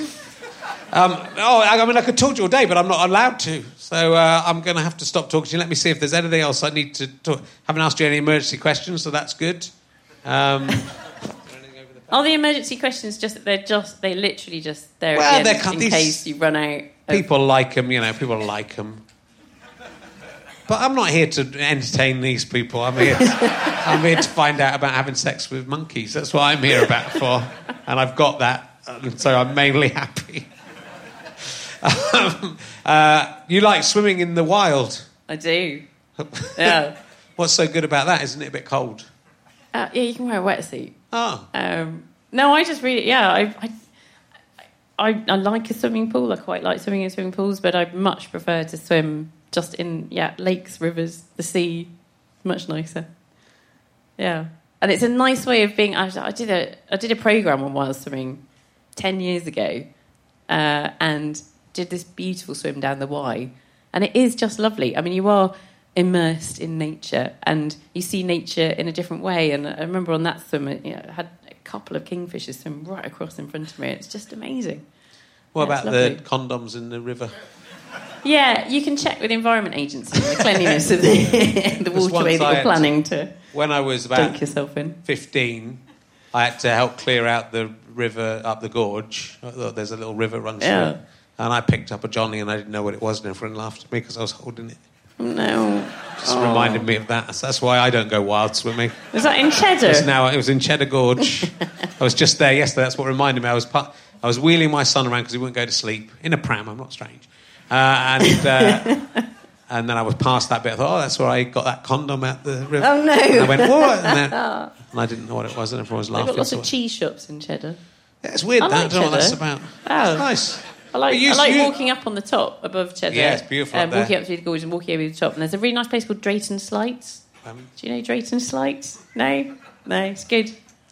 I could talk to you all day, but I'm not allowed to. So I'm going to have to stop talking to you. Let me see if there's anything else I need to talk. Haven't asked you any emergency questions, so that's good. Are the emergency questions they're literally just there in case you run out? People like them, people like them. But I'm not here to entertain these people. I'm here to find out about having sex with monkeys. That's what I'm here for. And I've got that, so I'm mainly happy. You like swimming in the wild? I do. Yeah. What's so good about that? Isn't it a bit cold? You can wear a wetsuit. Oh. No, I just really... Yeah, I like a swimming pool. I quite like swimming in swimming pools, but I much prefer to swim just in, lakes, rivers, the sea. Much nicer. Yeah. And it's a nice way of being... I did a programme on wild swimming 10 years ago and did this beautiful swim down the Wye. And it is just lovely. I mean, you are immersed in nature and you see nature in a different way. And I remember on that swim, I had a couple of kingfishers swim right across in front of me. It's just amazing. What about the condoms in the river? Yeah, you can check with the Environment Agency the cleanliness of the waterway that you're planning to when I was about dunk yourself in. 15, I had to help clear out the river up the gorge. I thought there's a little river runs through it. And I picked up a Johnny and I didn't know what it was, and everyone laughed at me because I was holding it. No. Just reminded me of that. That's why I don't go wild swimming. Was that in Cheddar? It was in Cheddar Gorge. I was just there yesterday. That's what reminded me. I was wheeling my son around because he wouldn't go to sleep in a pram. I'm not strange. And then I was past that bit. I thought, that's where I got that condom at the river. Oh, no. And I went, what? And I didn't know what it was, and everyone was laughing. They've got lots of cheese shops in Cheddar. Yeah, it's weird, I don't know what that's about. Oh. It's nice. I like walking up on the top above Cheddar. Yeah, it's beautiful up there. Walking up through the gorge and walking over the top. And there's a really nice place called Drayton Slights. Do you know Drayton Slights? No? No, it's good.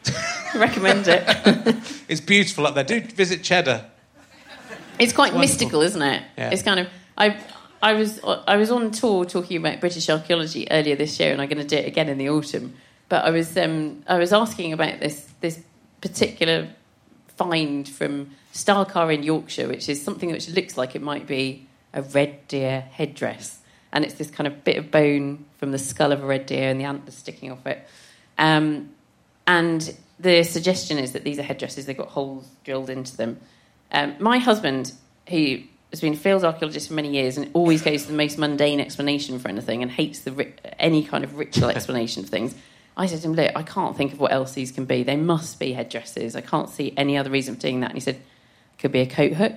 Recommend it. It's beautiful up there. Do visit Cheddar. It's quite mystical, isn't it? Yeah. It's kind of... I was on tour talking about British archaeology earlier this year, and I'm going to do it again in the autumn. But I was asking about this particular find from Starcar in Yorkshire, which is something which looks like it might be a red deer headdress, and it's this kind of bit of bone from the skull of a red deer and the antlers sticking off it. And the suggestion is that these are headdresses. They've got holes drilled into them. My husband, who has been a field archaeologist for many years and always goes to the most mundane explanation for anything and hates any kind of ritual explanation of things, I said to him, look, I can't think of what else these can be. They must be headdresses. I can't see any other reason for doing that. And he said, it could be a coat hook.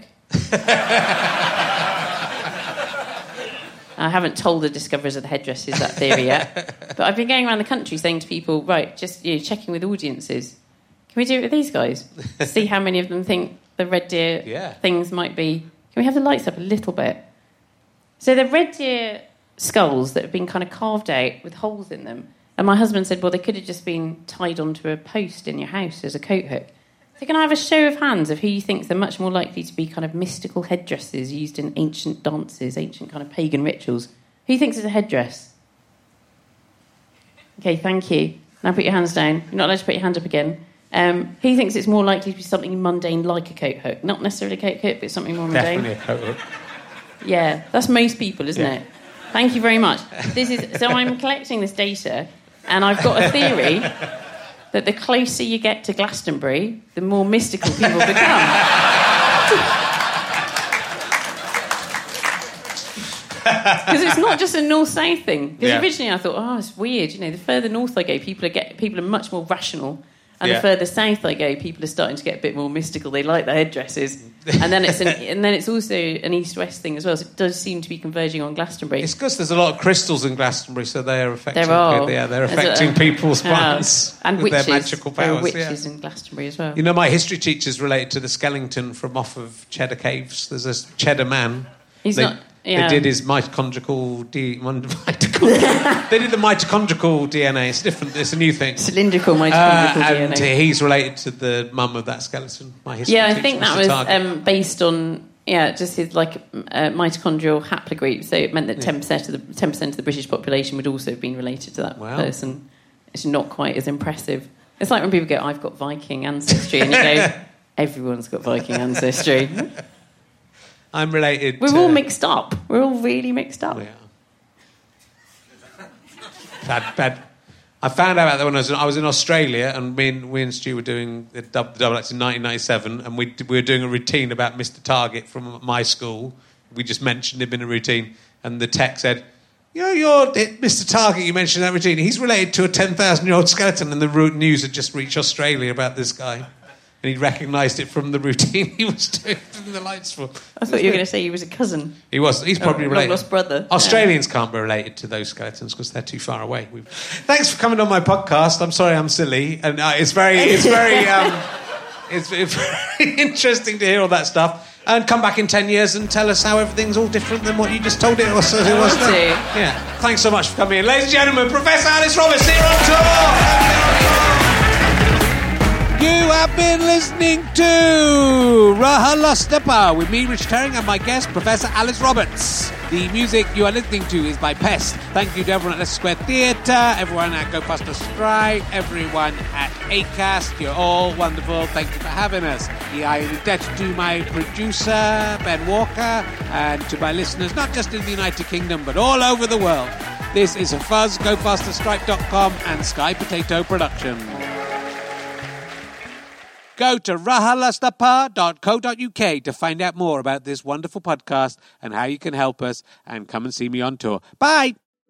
I haven't told the discoverers of the headdresses that theory yet. But I've been going around the country saying to people, right, just checking with audiences, can we do it with these guys? See how many of them think the red deer things might be... Can we have the lights up a little bit? So the red deer skulls that have been kind of carved out with holes in them, and my husband said, well, they could have just been tied onto a post in your house as a coat hook. So can I have a show of hands of who you think they're much more likely to be kind of mystical headdresses used in ancient dances, ancient kind of pagan rituals? Who thinks it's a headdress? Okay, thank you. Now put your hands down. You're not allowed to put your hand up again. Who thinks it's more likely to be something mundane like a coat hook? Not necessarily a coat hook, but something more mundane. Definitely a coat hook. Yeah, that's most people, isn't it? Thank you very much. So I'm collecting this data, and I've got a theory that the closer you get to Glastonbury, the more mystical people become. Because it's not just a north-south thing. Because originally I thought, oh, it's weird. The further north I go, people are much more rational. And the further south I go, people are starting to get a bit more mystical. They like the headdresses. And then it's also an east-west thing as well. So it does seem to be converging on Glastonbury. It's because there's a lot of crystals in Glastonbury, so they are affecting. They're affecting people's minds and with witches. Their magical powers. There are witches in Glastonbury as well. My history teacher's related to the skeleton from off of Cheddar Caves. There's a Cheddar man. They did his mitochondrial they did the mitochondrial DNA. It's different. It's a new thing. Cylindrical mitochondrial DNA. And he's related to the mum of that skeleton. My history teacher, I think that was based on just his mitochondrial haplogroup. So it meant that 10% of the British population would also have been related to that person. It's not quite as impressive. It's like when people go, "I've got Viking ancestry," and you go, "Everyone's got Viking ancestry." I'm related. We're all mixed up. We're all really mixed up. Yeah. Bad. I found out about that when I was in Australia, and we and Stu were doing the Double Act in 1997, and we were doing a routine about Mr. Target from my school. We just mentioned him in a routine, and the tech said, you're Mr. Target, you mentioned that routine. He's related to a 10,000-year-old skeleton, and the news had just reached Australia about this guy. And he recognised it from the routine he was doing from the lights for. I thought you were going to say he was a cousin. He was. He's probably related. Long-lost brother. Australians can't be related to those skeletons because they're too far away. Thanks for coming on my podcast. I'm sorry I'm silly, and it's very interesting to hear all that stuff. And come back in 10 years and tell us how everything's all different than what you just told it was. Yeah. Thanks so much for coming in, ladies and gentlemen. Professor Alice Roberts here on tour. You have been listening to RHLSTP with me, Rich Herring, and my guest, Professor Alice Roberts. The music you are listening to is by Pest. Thank you to everyone at Leicester Square Theatre, everyone at Go Faster Strike, everyone at Acast. You're all wonderful. Thank you for having us. I am indebted to my producer, Ben Walker, and to my listeners, not just in the United Kingdom, but all over the world. This is a Fuzz, GoFasterStrike.com, and Sky Potato Production. Go to rhlstp.co.uk to find out more about this wonderful podcast and how you can help us, and come and see me on tour. Bye!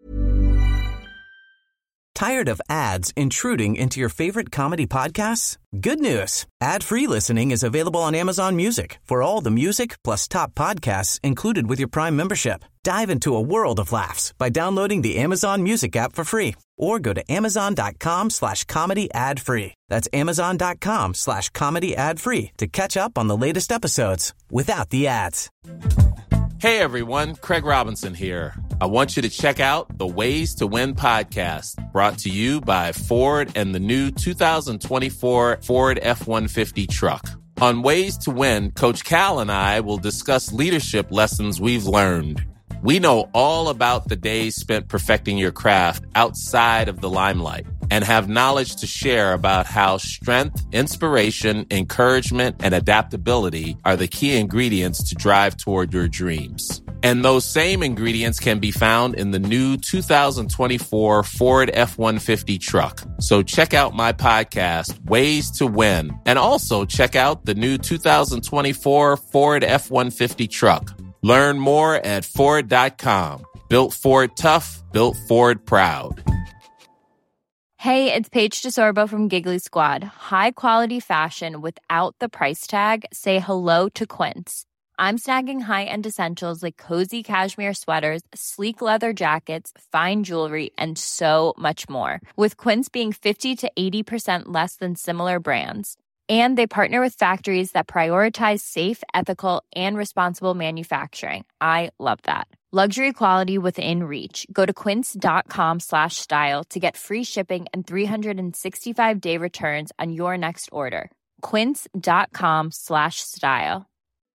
Tired of ads intruding into your favorite comedy podcasts? Good news! Ad-free listening is available on Amazon Music for all the music plus top podcasts included with your Prime membership. Dive into a world of laughs by downloading the Amazon Music app for free or go to amazon.com/comedy ad-free. That's amazon.com/comedy ad-free to catch up on the latest episodes without the ads. Hey everyone, Craig Robinson here. I want you to check out the Ways to Win podcast, brought to you by Ford and the new 2024 Ford F-150 truck. On Ways to Win, Coach Cal and I will discuss leadership lessons we've learned. We know all about the days spent perfecting your craft outside of the limelight and have knowledge to share about how strength, inspiration, encouragement, and adaptability are the key ingredients to drive toward your dreams. And those same ingredients can be found in the new 2024 Ford F-150 truck. So check out my podcast, Ways to Win, and also check out the new 2024 Ford F-150 truck. Learn more at Ford.com. Built Ford tough, built Ford proud. Hey, it's Paige DeSorbo from Giggly Squad. High quality fashion without the price tag. Say hello to Quince. I'm snagging high-end essentials like cozy cashmere sweaters, sleek leather jackets, fine jewelry, and so much more. With Quince being 50 to 80% less than similar brands. And they partner with factories that prioritize safe, ethical, and responsible manufacturing. I love that. Luxury quality within reach. Go to quince.com/style to get free shipping and 365-day returns on your next order. Quince.com/style.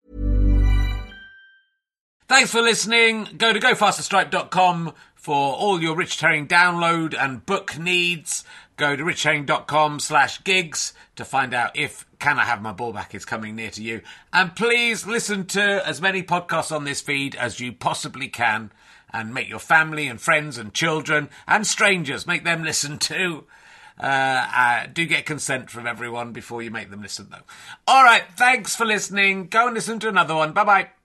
Thanks for listening. Go to gofasterstripe.com for all your Rich Herring download and book needs. Go to richherring.com/gigs to find out if Can I Have My Ball Back is coming near to you. And please listen to as many podcasts on this feed as you possibly can, and make your family and friends and children and strangers, make them listen too. Do get consent from everyone before you make them listen, though. All right, thanks for listening. Go and listen to another one. Bye-bye.